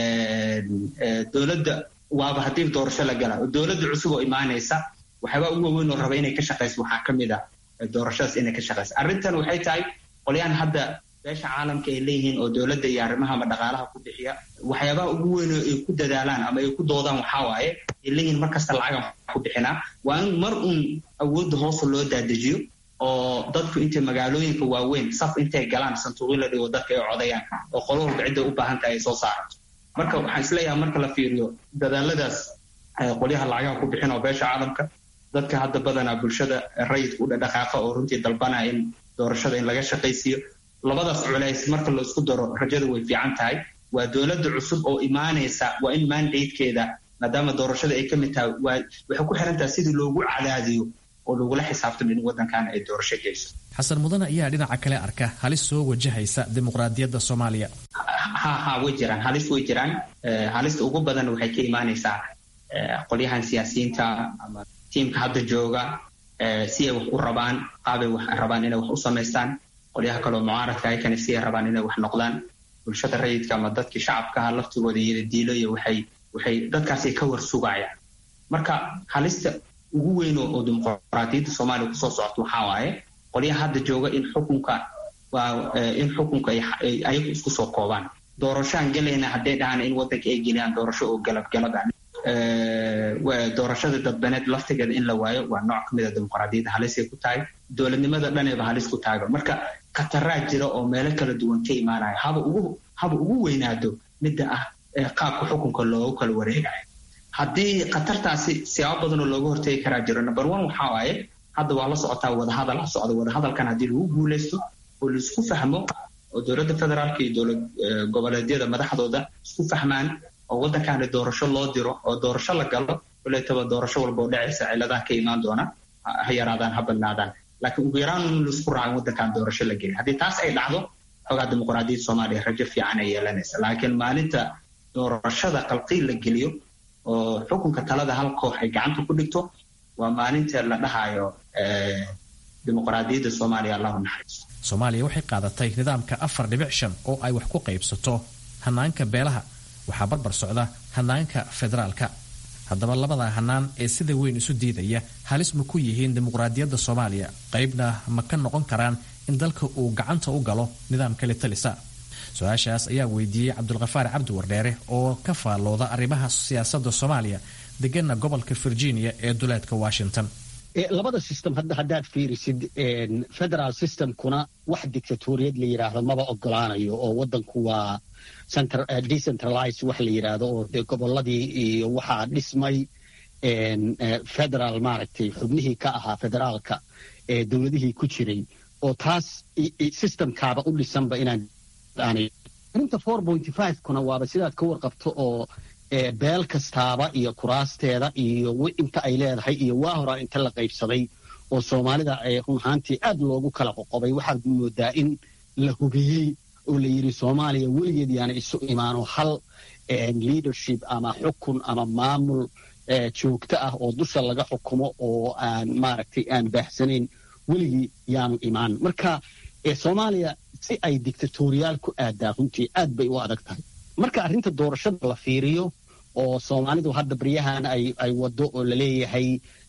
dowladda waaba haddii doorasho la gala dowladda cusub oo imaanaysa waxyaaba ugu waaweyn oo raba inay ka shaqayso waxaa ka mid ah doorashadaas inay ka shaqayso. arrintan waxay tahay qolyahan hadda beesha caalamka ay leeyihiin oo dowladda iyo arrimaha ama dhaqaalaha ku bixiya waxyaabaha ugu weyn oo ay ku dadaalaan ama ay ku doodaan waxaa waaye ay leeyihiin markasta lacaga ku bixinaa waa in mar uun awoodda hoosa loo daadejiyo oo dadku intay magaalooyinka waaweyn saf intay galaan santuuqyo la dhigo dadka ay codayaan oo qolo walba cidda u baahan tahay ay soo saarato. marka waxaan isleeyahay marka la fiiriyo dadaaladaas qolyaha lacagaha ku bixin oo beesha caalamka dadka hadda badanaa bulshada rayidka u dhaqaaqa oo runtii dalbanaya in doorashada in laga shaqaysiiyo labadaas culays marka la isku daro rajada way fiican tahay. waa dowladda cusub oo imaanaysa waa in mandatekeeda maadaama doorashada ay ka mid tahay waxay ku xiran tahay sidii loogu cadaadiyo oo lagula xisaabtamo in waddankan ay doorasho geyso. Xasan Mudane ayaa dhinaca kale arka halis soo wajahaysa dimuqraadiyadda Soomaaliya. way jiraan halista ugu badan waxay ka imaanaysaa qolyahan siyaasiyiinta ama tiimka hadda jooga si ay wax u rabaan qaabay wax rabaan inay wax u samaystaan. qolyaha kaloo mucaaradka ay kana si ay rabaan inay wax noqdaan. bulshada rayidka ama dadkii shacabka ah laftigooda iyada diilo iyo waxay dadkaasi ka warsugayaan. marka halista ugu weyn oo dimuqraadiyadda Soomaaliya kusoo socota waxaa waaye qolyaha hadda jooga in xukunka ay ayagu isku soo koobaan. doorashaan galayna hadday dhahaan in waddanka ay geliyaan doorasho oo galab ah doorashada dadbaneed laftigeeda in la waayo waa nooc ka mid a dimuqraadiyadda halisay ku tahay. dowladnimada dhanayba halis ku tahay. marka khataraa jira oo meelo kala duwan ka imaanaya haba ugu weynaado midda ah qaabka xukunka loogu kala wareegayo. haddii khatartaasi siyaabo badan oo looga hortegi karaa jiro number 1 waxaa waaye hadda waa la socotaa wadahadal la socda. wadahadalkan haddii lagu guulaysto oo laisku fahmo oo dowladda federaalka iyo dowlad goboleedyada madaxdooda isku fahmaan oo waddankaani doorasho loo diro oo doorasho la galo waleetaba doorasho walba oo dhacaysa ciladaha ka imaan doona ha yaraadaan ha badnaadaan laakiin ugu yaraan in laisku raaco waddankan doorasho la geliyo. haddii taas ay dhacdo xogaa dimuqraadiyadda Soomaaliya rajo fiican ay yeelanaysa. laakiin maalinta doorashada qalqiil la geliyo oo xukunka talada hal koox ay gacanta ku dhigto waa maalinta la dhahayo dimuqraadiyadda Soomaaliya Allahu naxariisto. Soomaaliya waxay qaadatay nidaamka 4.5 oo ay wax ku qaybsato hanaanka beelaha waxaa barbar socda hanaanka federaalka. haddaba labada hanaan ee sida weyn isu diidaya halis ma ku yihiin dimuqraadiyadda Soomaaliya qaybna ma ka noqon karaan in dalka uu gacanta u galo nidaamka la talisa? su-aashaas ayaa weydiiyey Cabdulqafaar Cabdi Wardheere oo ka faallooda arrimaha siyaasadda Soomaaliya degana gobolka Virginia ee duleedka Washington. labada system haddaad fiirisid federal systemkuna wax dictatoriyad la yiraahdo maba ogolaanayo oo waddanku waa decentralized wax la yiraahdo oo gobolladii iyo waxaa dhismay federal maaragtay xubnihii ka ahaa federaalka ee dowladihii ku jiray oo taas systemkaaba u dhisanba inaan arinta 4.5 kuna waaba sidaad ka warqabto oo beel kastaaba iyo kuraasteeda iyo inta ay leedahay iyo waa horaa inta la qaybsaday oo Soomaalida ay run ahaantii aad loogu kala qoqobay. waxaad moodaa in la hubiyey oo la yiri Soomaaliya weligeed yaana isu imaano hal leadership ama xukun ama maamul joogto ah oo dusha laga xukumo oo aan maaragtay aan baahsanayn weligii yaanu imaan marka soomaaliya si ay dictatoriyaal ku aadaa runtii aad bay u adag tahay marka arrinta doorashada la fiiriyo oo soomaalidu hadda baryahan ay wado oo laleeyahay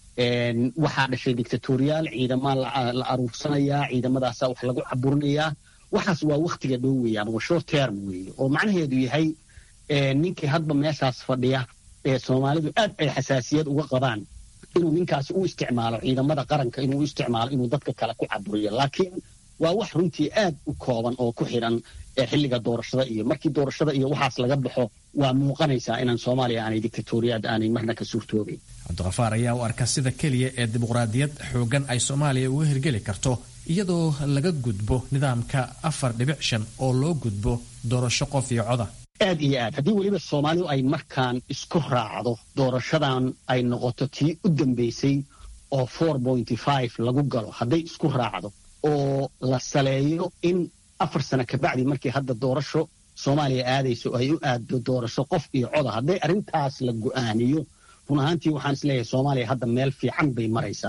waxaa dhashay dictatoriyaal ciidama la aruursanayaa ciidamadaasaa wax lagu caburinayaa waxaas waa wakhtiga dhow weeyaan waa short term weeye oo macnaheedu yahay ninkii hadba meeshaas fadhiya soomaalidu aad ay xasaasiyad uga qabaan inuu ninkaasi u isticmaalo ciidamada qaranka inuu u isticmaalo inuu dadka kale ku caburiyo laakiin waa wax runtii aad u kooban oo ku xidhan xilliga doorashada iyo markii doorashada iyo waxaas laga baxo waa muuqanaysaa inaan soomaaliya aanay dictatoriyaad aanay marna ka suurtoobayn cabdiqafaar ayaa u arka sida keliya ee dimuqraadiyad xoogan ay soomaaliya uga hirgeli karto iyadoo laga gudbo nidaamka 4.5 oo loo gudbo doorasho qof iyo coda aad iyo aad haddii weliba soomaalidu ay markaan isku raacdo doorashadan ay noqoto tii u dambaysay oo 4.5 lagu galo hadday isku raacdo oo la saleeyo in 4 sano kabacdi markii hadda doorasho soomaaliya aadayso ay u aaddo doorasho qof iyo coda hadday arrintaas la go'aaniyo run ahaantii waxaan isleeyahay soomaaliya hadda meel fiican bay maraysaa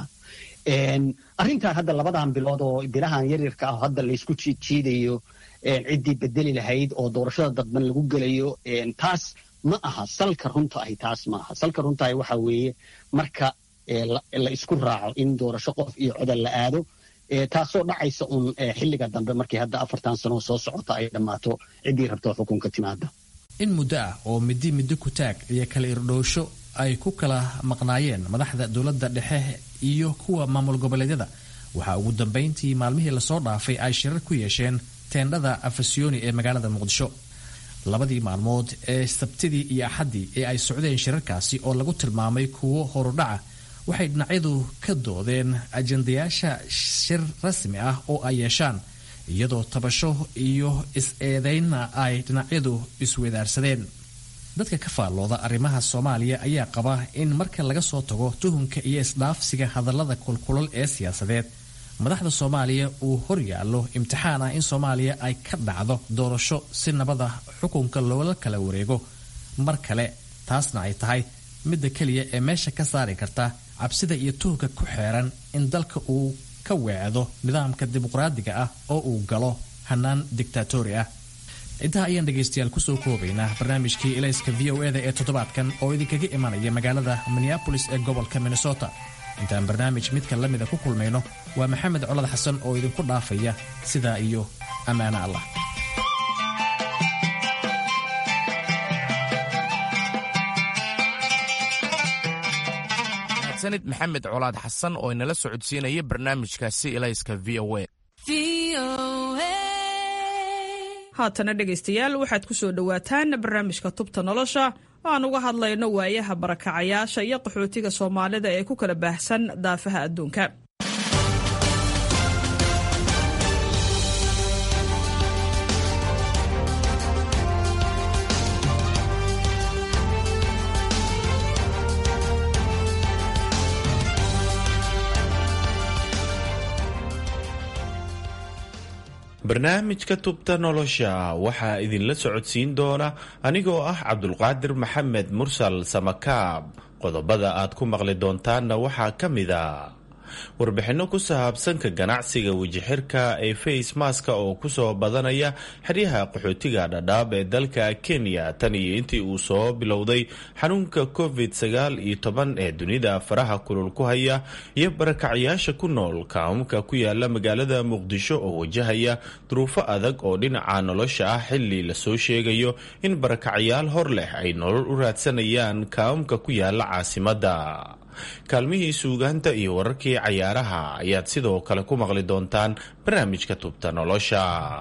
arrintan hadda labadan bilood oo bilahan yaryarka ah hadda laysku jiidayo ciddii bedeli lahayd oo doorashada dadban lagu gelayo taas ma aha salka runta ahi taas ma aha salka runta ahi waxa weeye marka la isku raaco in doorasho qof iyo coda la aado taasoo dhacaysa uun xilliga dambe markii hadda 4 sano soo socota ay dhammaato ciddii rabto xukunka timaada in muddo ah oo middi ku taag iyo kala irdhoosho ay ku kala maqnaayeen madaxda dowladda dhexe iyo kuwa maamul goboleedyada waxaa ugu dambayntii maalmihii lasoo dhaafay ay shirar ku yeesheen teendhada afasyooni ee magaalada muqdisho labadii maalmood ee sabtidii iyo axaddii ee ay socdeen shirarkaasi oo lagu tilmaamay kuwo horudhaca waxay dhinacyadu ka doodeen ajandayaasha shir rasmi ah oo ay yeeshaan iyadoo tabasho iyo is-eedaynna ay dhinacyadu isweydaarsadeen dadka ka faallooda arrimaha soomaaliya ayaa qaba in marka laga soo tago tuhunka iyo isdhaafsiga hadallada kulkulal ee siyaasadeed madaxda soomaaliya uu hor yaallo imtixaan ah in soomaaliya ay ka dhacdo doorasho si nabada xukunka loola kala wareego mar kale taasna ay tahay midda keliya ee meesha ka saari karta cabsida iyo tuhunka ku xeeran in dalka uu ka weecdo nidaamka dimuqraadiga ah oo uu galo hanaan dictatori ah intaa ayaan dhegaystayaal kusoo koobaynaa barnaamijkii ilayska v o eda ee toddobaadkan oo idinkaga imanaya magaalada minneabolis ee gobolka minnesota intaan barnaamij midka la mida ku kulmayno waa maxamed colad xasan oo idinku dhaafaya sidaa iyo ammaano allah sanid maxamed colaad xasan oo inala socodsiinaya barnaamijkaasi ilayska v o a haatana dhegaystayaal waxaad ku soo dhowaataan barnaamijka tubta nolosha oo aan uga hadlayno waayaha barakacayaasha iyo qaxootiga soomaalida ee ku kala baahsan daafaha adduunka barnaamijka tubta nolosha waxaa idinla socodsiin doona anigoo ah cabdulqaadir maxamed mursal samakaab qodobada aad ku maqli doontaanna waxaa ka mida warbixinno ku saabsanka ganacsiga wejixirka ee facemaska oo kusoo badanaya xeryaha qaxootiga dhadhaab ee dalka kenya tan iyo intii uu soo bilowday xanuunka covid-19 ee dunida faraha kulul ku haya iyo barakacyaasha ku nool kaamamka ku yaala magaalada muqdisho oo wajahaya duruufo adag oo dhinaca nolosha ah xili lasoo sheegayo in barakacyaal hor leh ay nolol u raadsanayaan kaamamka ku yaala caasimada kaalmihii suugaanta iyo wararkii cayaaraha ayaad sidoo kale ku maqli doontaan barnaamijka tubta nolosha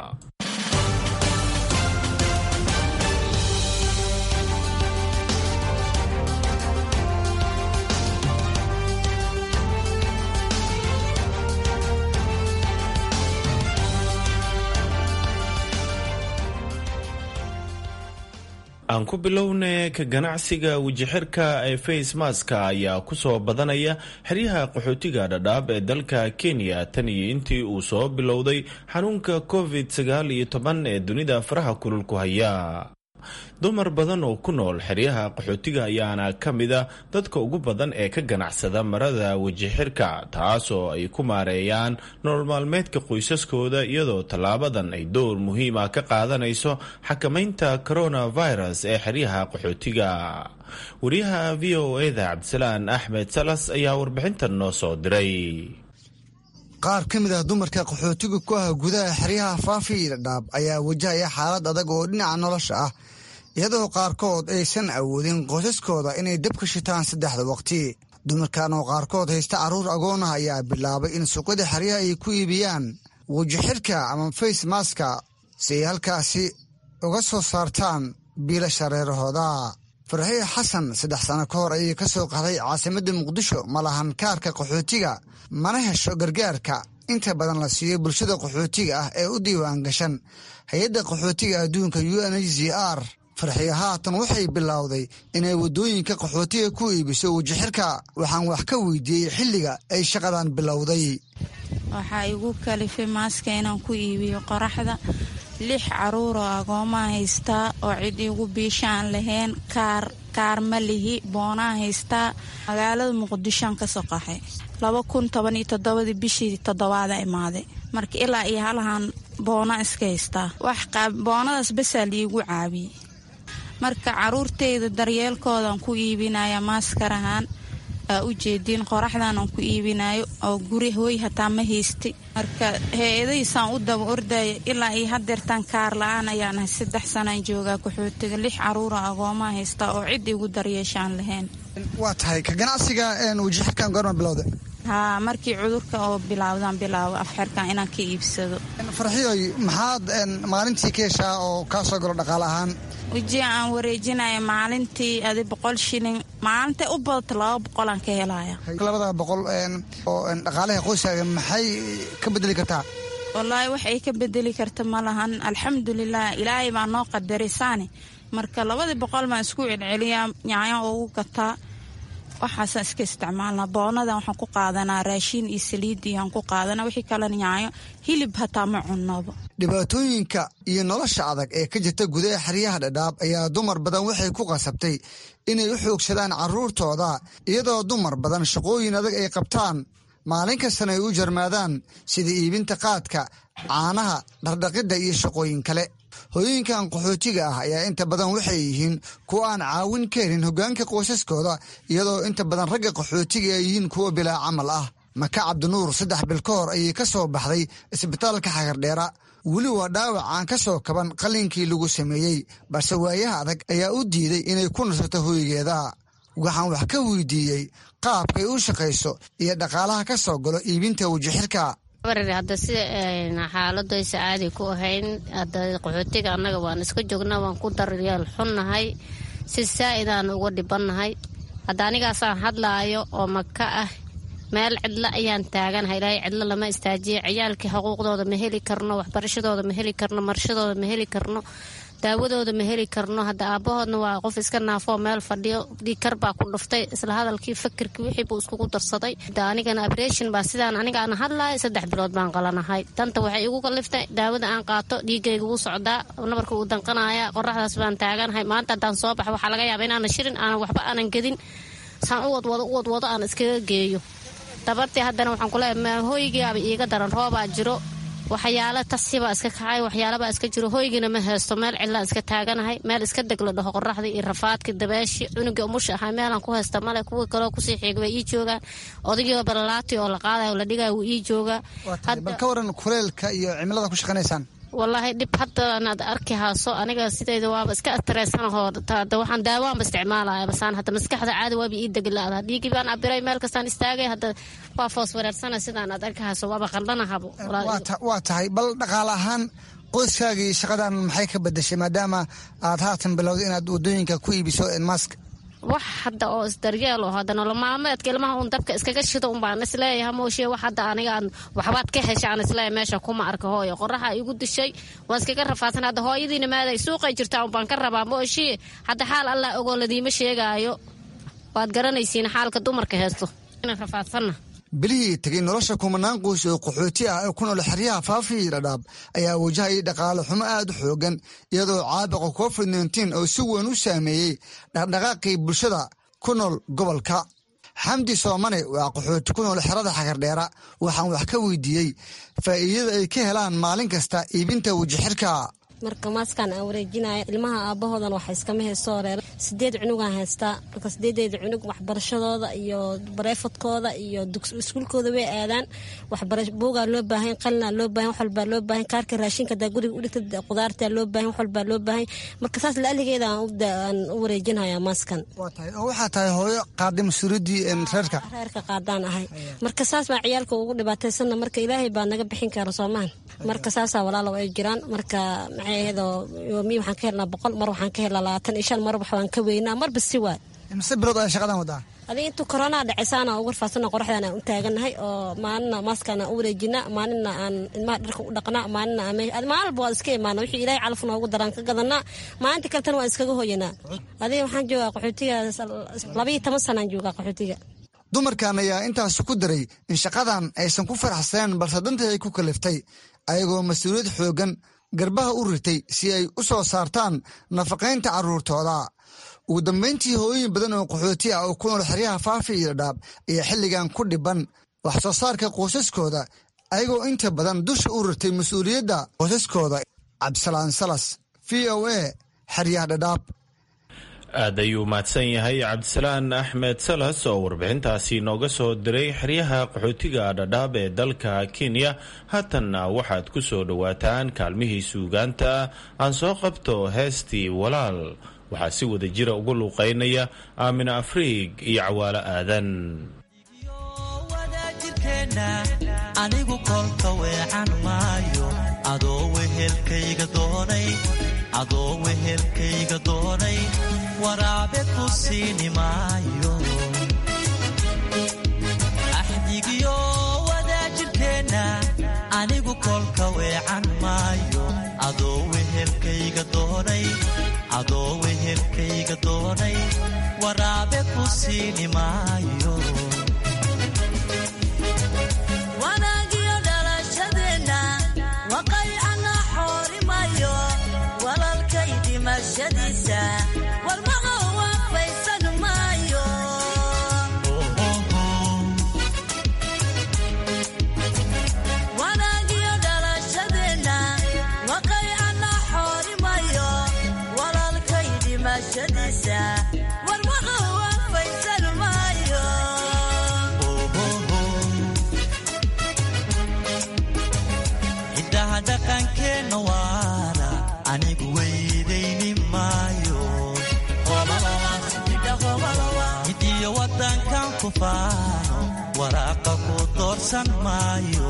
aan ku bilowne ka ganacsiga wejixirka ee facemaska ayaa kusoo badanaya xeryaha qaxootiga dhadhaab ee dalka kenya tan iyo intii uu soo bilowday xanuunka covid-19 ee dunida faraha kulul ku haya dumar badan oo ku nool xeryaha qaxootiga ayaana ka mida dadka ugu badan ee ka ganacsada marada wejixirka, taasoo ay ku maareeyaan nolol maalmeedka qoysaskooda, iyadoo tallaabadan ay door muhiima ka qaadanayso xakamaynta coronavirus ee xeryaha qaxootiga. wariyaha v o eda cabdisalaan axmed salas ayaa warbixintan noo soo diray. qaar ka mid ah dumarka qaxootiga ku ah gudaha xeryaha Faafi iyo Dhadhaab ayaa wajahaya xaalad adag oo dhinaca nolosha ah, iyadoo qaarkood aysan awoodin qoysaskooda inay dab ka shitaan 3 waqti. dumarkan oo qaarkood haysta carruur agoon ah ayaa bilaabay in suuqyada xeryaha ay ku iibiyaan wejixirka ama face maska si ay halkaasi uga soo saartaan biilasha reerahooda. Farxiye Xasan 3 sano ka hor ayay ka soo qaxday caasimadda Muqdisho, ma lahan kaarka qaxootiga, mana hesho gargaarka inta badan la siiyo bulshada qaxootiga ah ee u diiwaan gashan hay-adda qaxootiga adduunka UNHCR. Farxiye haatan waxay bilowday inay waddooyinka qaxootiga ku iibiso wejixirka. waxaan wax ka weydiiyey xilliga ay shaqadan bilowday. waxaa igu kalifay maaska inaan ku iibiyo qoraxda. 6 caruur oo agoomaa haystaa oo cid igu biishaan lahayn, kaar ma lihi, boonaa haystaa. magaalada Muqdishoan ka soo qaxay 2017 bishii 7 imaaday. marka ilaa iyo halahan boona iska haystaa. boonadaas basaa liigu caabiyey. marka caruurteyda daryeelkoodan ku iibinaya maaskar ahaan u jeediin, qoraxdan aan ku iibinayo oo guri hooy hataa ma haystay. marka hay-adaysaan u daba ordaya ilaa iyo hadeertaan kaar la-aan ayaan ahay. 3 sanaan joogaa qaxootiga. 6 caruura agoomaa haystaa oo cid igu daryeeshaan lahayn. waa tahay ka ganacsiga wejixirkan goorma bilowda? haa, markii cudurka oo bilaabo afxirkan inaan ka iibsado. Farxiyoy, maxaad maalintii ka heshaa oo kaa soo galo dhaqaale ahaan? weji aan wareejinaya maalintii 100 shilin, maalinta u badata 200 aan ka helaya. 200 oo dhaqaalaha qoyskaaga maxay ka bedeli kartaa? wallaahi wax ay ka bedeli karta ma lahan. alxamdulilah, ilaahay baa noo qadarisaane. marka 200 baan isku celceliyaa, yaanyo ugu gataa, waxaasaan iska isticmaalnaa. boonadan waxaan ku qaadanaa raashiin iyo saliid iyaan ku qaadanaa, wixii kalena yaayo, hilib hataa ma cunnaba. dhibaatooyinka iyo nolosha adag ee ka jirta gudaha xeryaha Dhadhaab ayaa dumar badan waxay ku qasabtay inay u xoogsadaan carruurtooda, iyadoo dumar badan shaqooyin adag ay qabtaan, maalin kastana ay u jarmaadaan sida iibinta qaadka, caanaha, dhardhaqidda iyo shaqooyin kale. hooyooyinkan qaxootiga ah ayaa inta badan waxay yihiin kuwa aan caawin ka helin hoggaanka qoysaskooda, iyadoo inta badan ragga qaxootiga ay yihiin kuwa bilaa camal ah. Maka Cabdinuur 3 bil ka hor ayay ka soo baxday isbitaalka Xagardheera. weli waa dhaawac aan ka soo kaban qalliinkii lagu sameeyey, balse waayaha adag ayaa u diiday inay ku nasato hoygeeda. waxaan wax ka weydiiyey qaabkay u shaqayso iyo dhaqaalaha ka soo galo iibinta wejixirka. hadda si xaaladaysa caadi ku ahayn, hadda qaxootiga annaga waan iska joognaa, waan ku daryeel xunnahay, si saa'idaan uga dhibannahay. hadda anigaasaan hadlaayo oo Maka ah, meel cidla ayaan taaganahay. ilaahay cidlo lama istaajiye. ciyaalkii xuquuqdooda ma heli karno, waxbarashadooda ma heli karno, marshadooda ma heli karno, daawadooda ma heli karno. hadda aabbahoodna waa qof iska naafoo meel fadhiyo, dhiigkar baa ku dhuftay, isla hadalkii fakirkii wixii buu iskugu darsaday. anigana abreshin baa sidaan anigaana hadlaay 3 bilood baan qalanahay. danta waxay igu kaliftay daawada aan qaato, dhiigayga wuu socdaa, nabarka uu danqanaya, qoraxdaas baan taaganahay. maanta haddaan soo baxo waxaa laga yaaba inaana shirin, aanan waxba aanan gedin, saan u wadwado aan iskaga geeyo. dabartii haddana waxaan ku leeyahay hoygiiaba iiga daran, roobaa jiro, waxyaala tasibaa iska kacay, waxyaalabaa iska jiro. hoygina ma haysto, meel cidlaan iska taaganahay, meel iska degla dhaho qoraxdii iyo rafaadkii dabeeshii. cunugii umusha ahaa meelaan ku haysta male. kuwii kaleo kusii xiig way ii joogaan. odaygii balalaati oo la qaadayo oo la dhigayo wuu ii joogaa. bal ka waran kuleelka iyo cimilada ku shaqanaysaan? wallaahi dhib hadda anaad arki haaso, aniga sidayda waaba iska astreesanahoo waxaan daawaanba isticmaalaya, basaan hadda maskaxda caadi waaba ii deglaada. dhiigii baan abiray, meel kastaan istaagay, hadda waa foos wareersana sidaan aad arki haaso, waaba qaldhanahabo. waa tahay, bal dhaqaale ahaan qoyskaagii shaqadan maxay ka bedeshay maadaama aad haatan bilowday inaad waddooyinka ku iibiso maask? wax hadda oo isdaryeel oo hadda nolol maalmeedka ilmaha uun dabka iskaga shido un baan isleeyahay mooshiye. wax hadda anigaan waxbaad ka heshaan isleeyahay, meesha kuma arka hooyo. qoraxa igu dishay, waan iskaga rafaadsan. hadda hooyadiina maaday suuqay jirtaa un baan ka rabaa mooshiye. hadda xaal allah ogoo ladiima sheegaayo, waad garanaysiin xaalka dumarka heesto inaan rafaadsanna. bilihii tegay nolosha kumanaan qoys oo qaxooti ah ee ku nool xeryaha Faafi Dhadhaab ayaa wajahaya dhaqaale xumo aad u xoogan iyadoo caabuqa COVID-19 oo si weyn u saameeyey dhaqdhaqaaqii bulshada ku nool gobolka. Xamdi Soomane waa qaxooti ku nool xerada Xagardheera waxaan wax ka weydiiyey faa'iidada ay ka helaan maalin kasta iibinta wajixirka. marka maaskan aan wareejinayo ilmaha aabahoodan waxa iskama heesoo reer 8 cunug aan haystaa marka 8 cunug waxbarashadooda iyo bareefadkooda iyo iskuulkooda way aadaan waxbarasho buuga loo baahan qalna loo baahan wax walba loo baahan kaarka raashinka da guriga u dhigta qudaarta loo baahan wax walba loo baahan marka saas la aligeeda aan u wareejinayaa maaskan waxa tahay hooyo qaadim suridii reerka qaadaan ahay marka saas ma ciyaalka ugu dhibaataysan marka ilaahay baa naga bixin kara Soomaan marka saas walaalo ay jiraan marka يومي waxaan ka helnaa 100 mar waxaan ka helnaa 25 mar waxaan ka weynaa marba si waay imse bilood ay shaqadan wadaa adii inta corona dhacaysana ugu faasana qorraxdana u taaganahay oo maalina maskana u wareejina maalina aan ilmaha dharka u dhaqnaa maalina maalba waa iska imaana wixii ilaahay calaf noogu daran ka gadanaa maalinta kale tan waa iskaga hooyanaa adii waxaan joogaa qaxootiga 12 sano joogaa qaxootiga dumarkan ayaa intaas ku daray in shaqadan aysan ku faraxsaneen balse danta ay ku kaliftay ayagoo mas'uuliyad xoogan garbaha u ritay si ay u soo saartaan nafaqaynta carruurtooda. Ugu dambeyntii hooyooyin badan oo qaxooti ah oo ku nool xeryaha Faafi Dhadhaab ayaa xilligan ku dhiban wax soo saarka qoysaskooda ayagoo inta badan dusha u ritay mas'uuliyadda qoysaskooda. Cabdisalaan Salas, VOA, xeryaha Dhadhaab. aad ayuu mahadsan yahay Cabdisalaan Axmed Salas oo warbixintaasi nooga soo diray xeryaha qaxootiga Dhadhaab ee dalka Kenya. Haatanna waxaad ku soo dhawaataan kaalmihii suugaanta aan soo qabto heestii walaal waxaa si wada jira ugu luuqeynaya Aamina Afriig iyo Cawaale Aadan. anigu kolka weecan maayo adoo wehelkayga doonay waraabe ku siini maayo axdigiyo wadaajirkeenna anigu kolka weecan maayo adoo wehelkayga doonay waraabe ku siini maayo hidaha dhaqankeenna waana anigu weydayni maayo hidiyo wadankan ku faano waraaqa ku doorsan maayo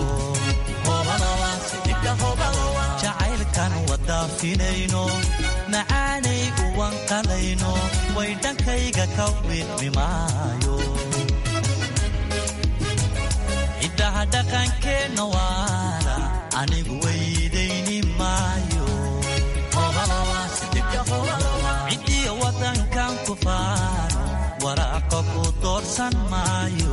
jacaylkan wadaafinayno macaanay uwan qalayno way dhankayga ka widmi maayo hidaha dhaqankeenna waana anigu weydayni maayo cidiyo wadankan ku faano waraaqa ku doorsan maayo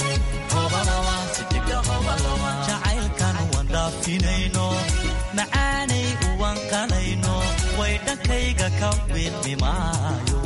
jacaylkan wandaafinayno macaanay uwan qalayno way dhankayga ka widmi maayo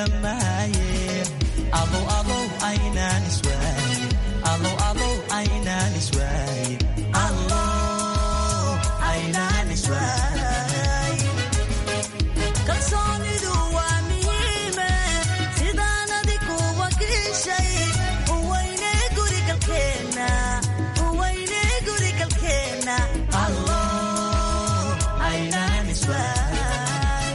dhammaaye alow alow aynaan iswaaye alow alow aynaan iswaaye allow aynaan iswaaye kalsoonidu waa muhiime sidaan adigu wakiishay uwayne gurigalkeenna uwayne gurigalkeenna allow aynaan iswaaye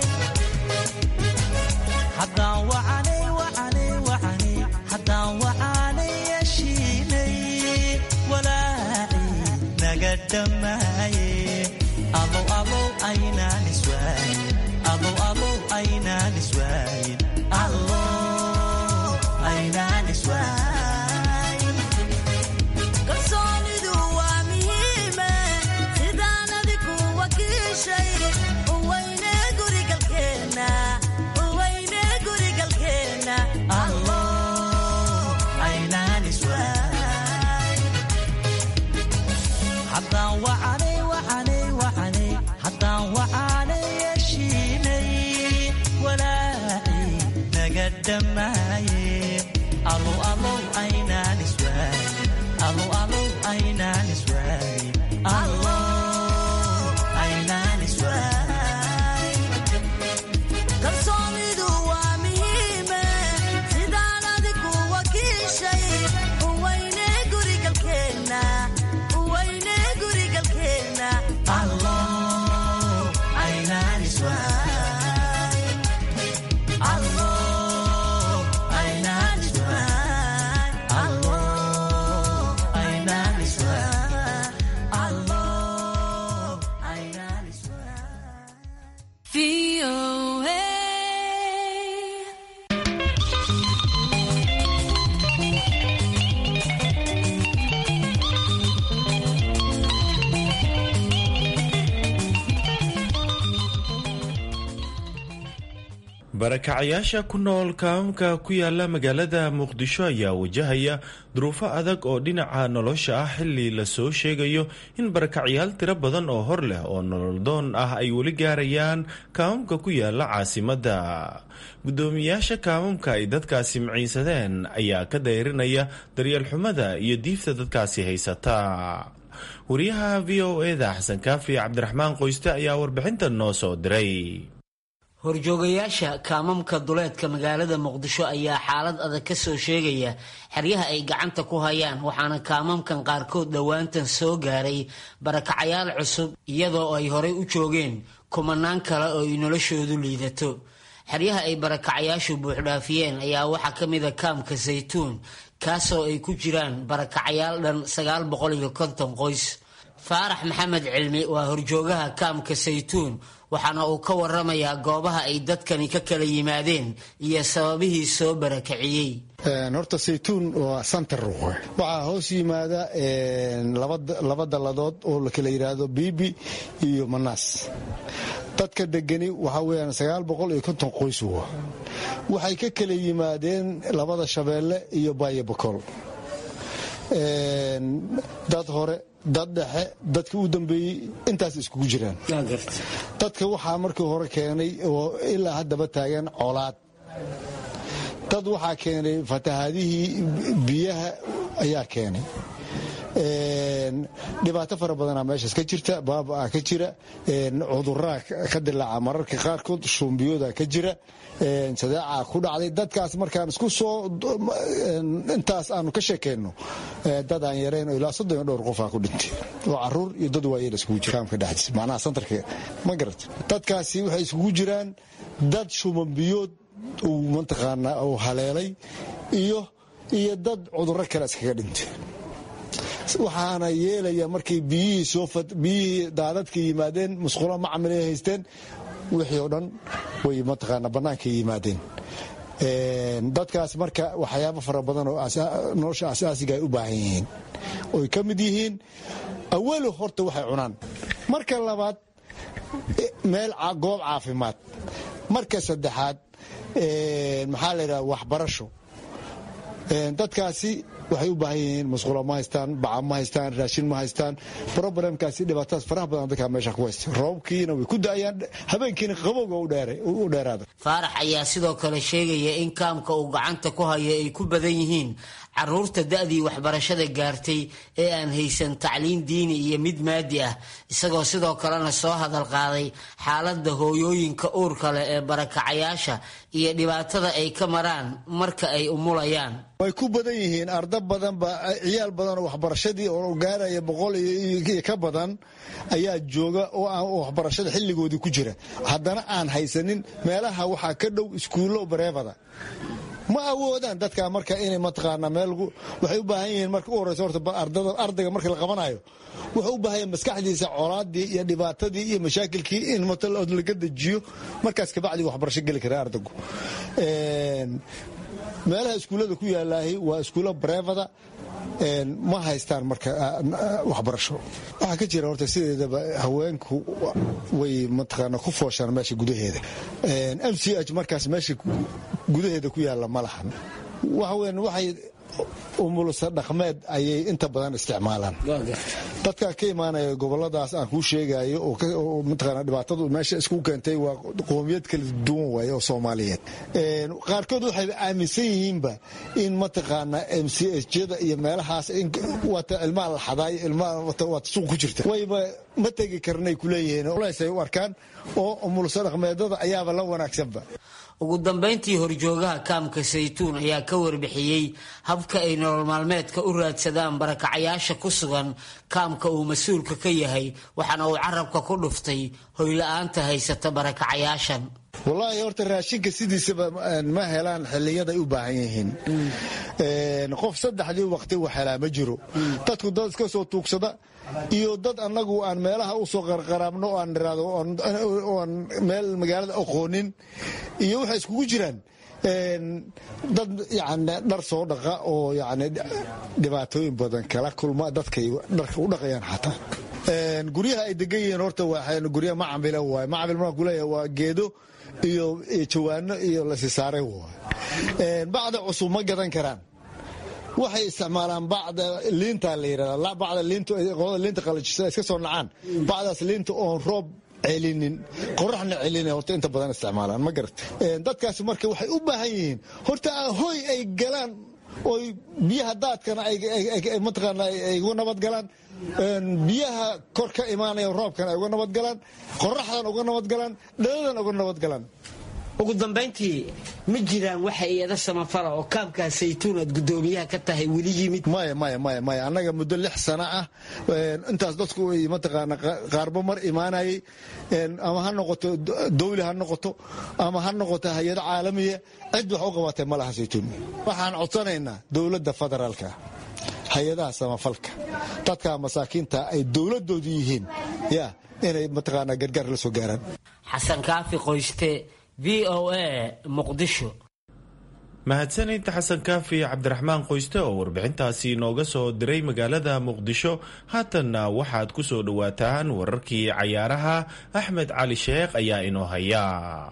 haddaan wacanay wacanay wacanay haddaan wacanay yeshiinay walaaci naga dhammaaye alow alow aynaan iswaaye alow alow aynaan iswaaye allow aynaan iswaaye kalsoonidu waa muhiime sidaan adigu wakiishay uwayne gurigalkeenna uwayne gurigalkeenna allow aynaan iswaaye haddaan wacanay wacanay wacanay haddaan wacanay yeshiinay walaaci naga dhammaaye alow alow aynaan iswaaye alow alow aynaan iswaaye allow aynaan iswaaye kalsoonidu waa muhiime sidaan adigu wakiishay uwayne gurigalkeenna uwayne gurigalkeenna allow aynaan iswaaye allow aynaan iswaaye allow aynaan iswaaye allow aynaan barakacayaasha ku nool kaamka ku yaala magaalada muqdisho ayaa wajahaya duruufo adag oo dhinaca nolosha ah xilli lasoo sheegayo in barakacayaal tiro badan oo hor leh oo nololdoon ah ay weli gaarayaan kaamamka ku yaala caasimadda guddoomiyaasha kaamamka ay dadkaasi maciinsadeen ayaa ka dayrinaya daryeel xumada iyo diifta dadkaasi haysata wariyaha v o eda xasan kaafi cabdiraxmaan qoyste ayaa warbixinta noo soo diray horjoogayaasha kaamamka duleedka magaalada muqdisho ayaa xaalad adag ka soo sheegaya xeryaha ay gacanta ku hayaan waxaana kaamamkan qaarkood dhowaantan soo gaaray barakacayaal cusub iyadoo ay horey u joogeen kumanaan kale oo ay noloshoodu liidato xeryaha ay barakacayaashu buuxdhaafiyeen ayaa waxaa ka mida kaamka saytuun kaasoo ay ku jiraan barakacayaal dhan 950 qoys faarax maxamed cilmi waa horjoogaha kaamka saytuun waxaana uu ka waramayaa goobaha ay dadkani ka kala yimaadeen iyo sababihii soo barakaciyey. horta saytuun waa santar waxaa hoos yimaada laba dalladood oo la kala yidhaahdo biibi iyo manaas. dadka degani waxaa weyaan 950 qoys waxay ka kala yimaadeen labada shabeelle iyo baayo bakool. dad hore dad dhexe dadka u dambeeyey intaas iskugu jiraan. dadka waxaa markii hore keenay oo ilaa haddaba taagan colaad. dad waxaa keenay fatahaadihii biyaha ayaa keenay. dhibaato fara badanaa meeshaas ka jirta, baabaa ka jira, cuduraa ka dilaaca mararka qaarkood, shumbiyooda ka jira, sadaaca ku dhacday. dadkaas markaan isku soo intaas aanu ka sheekeyno dad aan yareen oo ilaa 30 dhowr qof ku dhintay oo caruur iyo dad waayeel iskugu jira kaamka dhexdiisa, macnaha santarka ma garat. dadkaasi waxay iskugu jiraan dad shumbiyood uu mantaqaana oo haleelay iyo dad cudurro kale iskaga dhintay. waxaana yeelaya markay biyihii daadadka yimaadeen musqulo macamil ay haysteen wixii oo dhan way mataqaana bannaanka yimaadeen. dadkaas marka waxyaabo fara badan oo nolosha asaasiga ay u baahan yihiin oy ka mid yihiin awalo horta waxay cunaan, marka labaad meel goob caafimaad, marka saddexaad maxaa la yidhaha waxbarasho. dadkaasi waxay u baahan yihiin masquulo ma haystaan, baca ma haystaan, raashin ma haystaan. Problemkaasi dhibaatadaas faraha badan dadka meesha ku haysta. Roobkiina way ku da'ayaan, habeenkiina qabowga u dheeraada. Faarax ayaa sidoo kale sheegaya in kaamka uu gacanta ku hayo ay ku badan yihiin caruurta da'dii waxbarashada gaartay ee aan haysan tacliin diini iyo mid maadi ah, isagoo sidoo kalena soo hadal qaaday xaaladda hooyooyinka uurka leh ee barakacayaasha iyo dhibaatada ay ka maraan marka ay umulayaan. way ku badan yihiin arda badan ba ciyaal badan oo waxbarashadii oo gaaraya 100 iyo ka badan ayaa jooga oo aan waxbarashada xilligoodii ku jira, haddana aan haysanin meelaha waxaa ka dhow iskuulo bareefada. ma awoodaan dadka marka inay mataqaana meel waxay u baahan yihiin marka u horeyso horta ardayga marka la qabanayo wuxuu u baahan yahay maskaxdiisa colaadii iyo dhibaatadii iyo mashaakilkii in laga dejiyo, markaas kabacdi waxbarasho geli kara ardaygu. meelaha iskuullada ku yaalaahi waa iskuulo bareefada, ma haystaan marka waxbarasho. waxaa ka jira horta sideedaba haweenku way mataqaana ku fooshaan meesha gudaheeda. MCH markaas meesha gudaheeda ku yaalla ma lahan. waxay umulsa dhaqmeed ayay inta badan isticmaalaan. dadka ka imaanaya goboladaas aan kuu sheegayo oo mataqaana dhibaatadu meesha isku keentay waa qoomiyad kala duwan waaye oo Soomaaliyeed. qaarkood waxay aaminsan yihiinba in mataqaana MCH-yada iyo meelahaas wata ilmaha la xaday, ilmaha wata suuq ku jirta, wayba ma tagi karnay ku leeyihiin oo ay u arkaan oo umulsa dhaqmeedada ayaaba la wanaagsanba. ugu dambeyntii horjoogaha kaamka Saytuun ayaa ka warbixiyey habka ay nolol maalmeedka u raadsadaan barakacayaasha ku sugan kaamka uu mas'uulka ka yahay, waxaana uu carabka ku dhuftay hoy la'aanta haysata barakacayaashan. wallaahi horta raashinka sidiisaba ma helaan xilliyada ay u baahan yihiin. qof saddexdii waqti wax helaa ma jiro. dadku dad iska soo tuugsada iyo dad annagu aan meelaha u soo qarqaraabno oo aan niraado oo meel magaalada aqoonin iyo waxay iskugu jiraan dad yani dhar soo dhaqa oo yani dhibaatooyin badan kala kulma dadkay dharka u dhaqayaan xataa. guryaha ay degan yihiin horta waa guryaha macamila waay. macamil marka kuleeyahay waa geedo iyo jawaano iyo la sisaaray waay. bacda cusub ma gadan karaan, waxay isticmaalaan bacda liinta la yiraahdo, bacda liinta qalajisa iska soo nacaan, bacdaas liinta oo roob celinin qoraxna celinin horta inta badan isticmaalaan, ma garat. dadkaas marka waxay u baahan yihiin horta hoy ay galaan oo biyaha daadkana ay mataqaana ay uga nabad galaan, biyaha kor ka imaanaya roobkana ay uga nabad galaan, qoraxdan uga nabad galaan, dhaladan uga nabad galaan. ugu dambeyntii ma jiraan waxa iyada samafala oo kaamka Saytuun aad gudoomiyaha ka tahay weli yimid? maya annaga muddo 6 sano ah intaas dadku ay mataqaana qaarba mar imaanayay, ama ha noqoto dawli ha noqoto ama ha noqoto hay'ad caalamiya, cid wax u qabatay ma laha Saytuun. waxaan codsanaynaa dowladda federaalka, hay'adaha samafalka, dadka masaakiinta ay dowladoodu yihiin inay mataqaana gargaar la soo gaaraan. Xasan Kaafi Qoyste, VOA Muqdisho. mahadsanid xasan kaafi cabdiraxmaan qoyste oo warbixintaasi nooga soo diray magaalada muqdisho. haatanna waxaad ku soo dhowaataan wararkii cayaaraha. axmed cali sheekh ayaa inoo haya.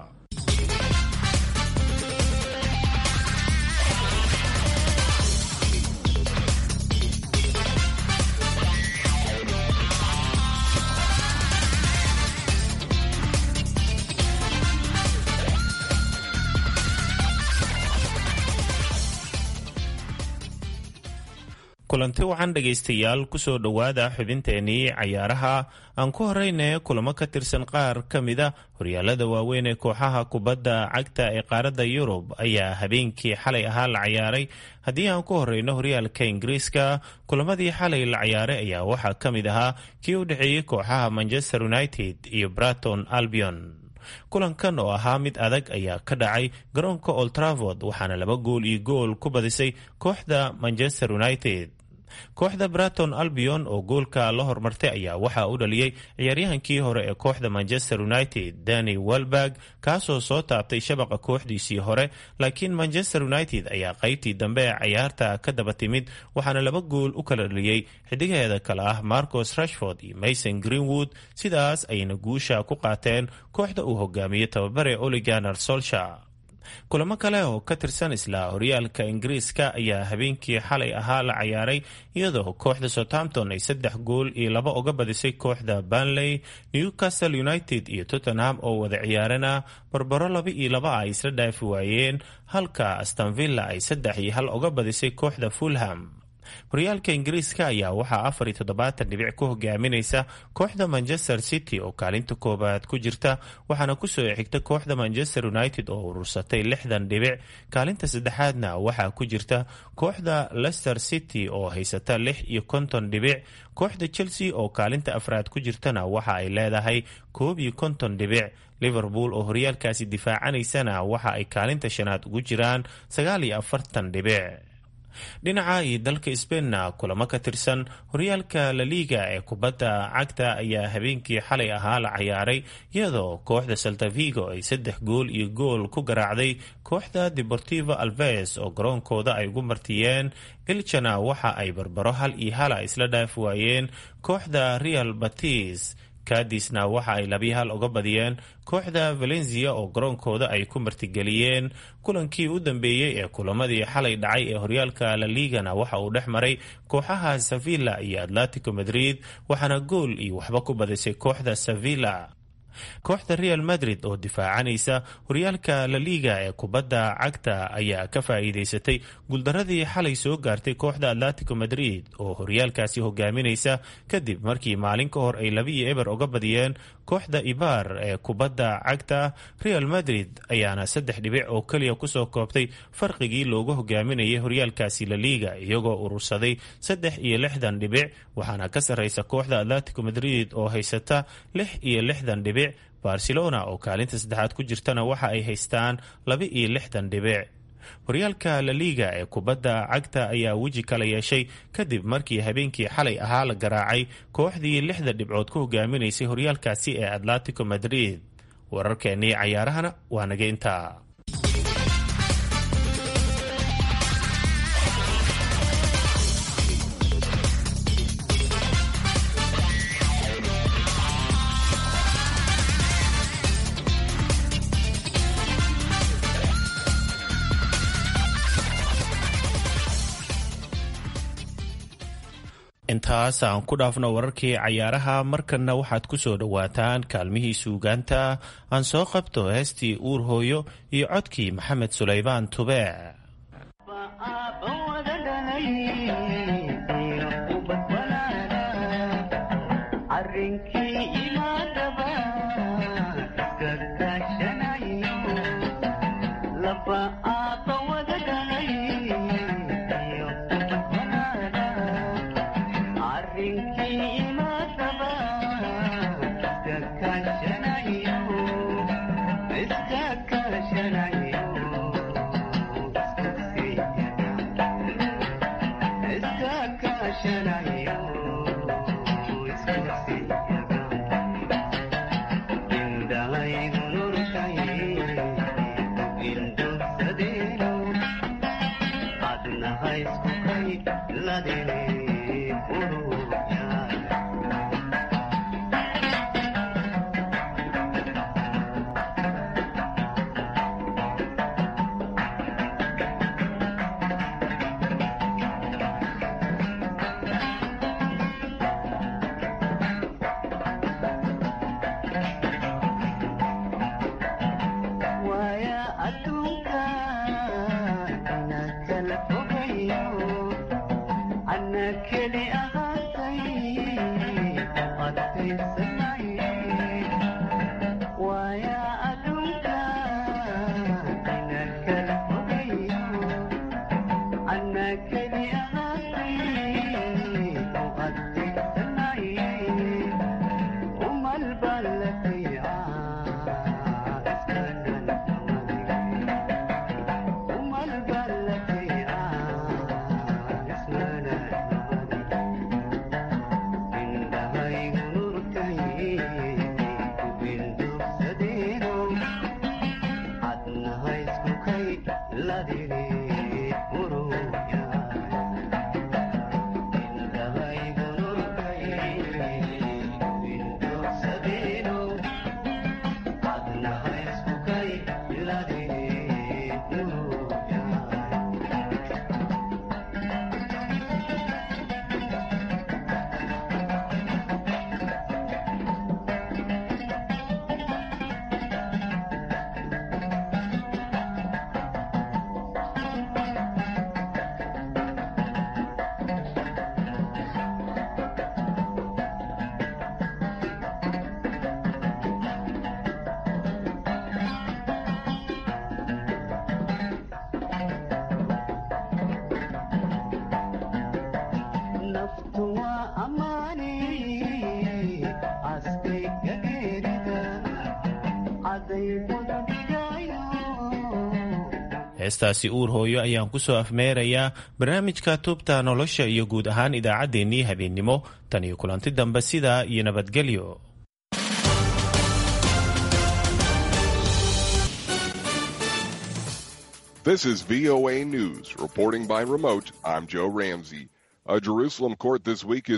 kulanti wacan dhegaystayaal kusoo dhowaada xubinteenii cayaaraha. aan ku horeyne kulamo ka tirsan qaar ka mida horyaalada waaweyn ee kooxaha kubadda cagta ee qaaradda yurub ayaa habeenkii xalay ahaa la cayaaray. haddii aan ku horeyno horyaalka ingiriiska, kulamadii xalay la cayaaray ayaa waxaa ka mid ahaa kii u dhexeeyey kooxaha Manchester United iyo Brighton Albion. kulankan oo ahaa mid adag ayaa ka dhacay garoonka Old Trafford, waxaana 2-gool ku badisay kooxda Manchester United. kooxda Brighton Albion oo goolka la hormartay ayaa waxaa u dhaliyey ciyaaryahankii hore ee kooxda Manchester United Danny Welbeck, kaasoo soo taabtay shabaqa kooxdiisii hore, laakiin Manchester United ayaa qaybtii dambe ee ciyaarta ka daba timid, waxaana 2 gool u kala dhaliyey xidigaheeda kale ah Marcus Rashford iyo Mason Greenwood. sidaas ayna guusha ku qaateen kooxda uu hogaamiyey tababare Ole Gunnar Solskjaer. kulamo kale oo ka tirsan isla horyaalka ingiriiska ayaa habeenkii xalay ahaa la ciyaaray iyadoo kooxda Southampton ay 3 gool iyo 2 uga badisay kooxda Burnley. Newcastle United iyo Tottenham oo wada ciyaarana barbaro 2-2 ay isla dhaafi waayeen, halka Aston Villa ay 3-1 uga badisay kooxda Fulham. horyaalka ingiriiska ayaa waxaa 47 dhibic ku hogaaminaysa kooxda Manchester City oo kaalinta koobaad ku jirta, waxaana kusoo xigta kooxda Manchester United oo urursatay 60 dhibic. kaalinta saddexaadna waxaa ku jirta kooxda Leicester City oo haysata 56 dhibic. kooxda Chelsea oo kaalinta afraad ku jirtana waxa ay leedahay 51 dhibic. Liverpool oo horyaalkaasi difaacanaysana waxa ay kaalinta shanaad ugu jiraan 49 dhibic. dhinaca iyo dalka Spainna kulamo ka tirsan horyaalka La Liga ee kubadda cagta ayaa habeenkii xalay ahaa la ciyaaray iyadoo kooxda Celta Vigo ay 3 gool iyo gool ku garaacday kooxda Deportivo Alaves oo garoonkooda ay ugu martiyeen. Elchana waxa ay barbaro 1-1 isla dhaaf waayeen kooxda Real Betis. Cadisna waxa ay 2-1 uga badiyeen kooxda Valencia oo garoonkooda ay ku martigeliyeen. kulankii u dambeeyay ee kulamadii xalay dhacay ee horyaalka La Ligana waxa uu dhex maray kooxaha Sevilla iyo Atletico Madrid, waxaana gool iyo waxba ku badisay kooxda Sevilla. kooxda Real Madrid oo difaacanaysa horyaalka La Liga ee kubadda cagta ayaa ka faa'iideysatay guuldaradii xalay soo gaartay kooxda Atletico Madrid oo horyaalkaasi hogaaminaysa kadib markii maalin ka hor ay 2-0 uga badiyeen kooxda Eibar ee kubadda cagta. Real Madrid ayaana 3 dhibic oo kaliya kusoo koobtay farqigii loogu hogaaminayay horyaalkaasi La Liga iyagoo urursaday 63 dhibic, waxaana ka sarreysa kooxda Atletico Madrid oo haysata 66 dhibic. Barcelona oo kaalinta saddexaad ku jirtana waxa ay haystaan 62 dhibic. horyaalka La Liga ee kubadda cagta ayaa weji kala yeeshay kadib markii habeenkii xalay ahaa la garaacay kooxdii 6 dhibcood ku hogaaminaysay horyaalkaasi ee Atletico Madrid. wararkeennii cayaarahana waa naga intaa. intaas aan ku dhaafno wararkii cayaaraha, markanna waxaad ku soo dhowaataan kaalmihii suugaanta. aan soo qabto heestii uur hooyo iyo codkii Maxamed Sulaybaan Tube. heestaasi uur hooyo ayaan ku soo afmeerayaa barnaamijka tubta nolosha iyo guud ahaan idaacaddeenii habeennimo tan iyo kulanti dambe sidaa iyo nabadgelyo. This is VOA News. Reporting by remote, I'm Joe Ramsey. A Jerusalem court this week is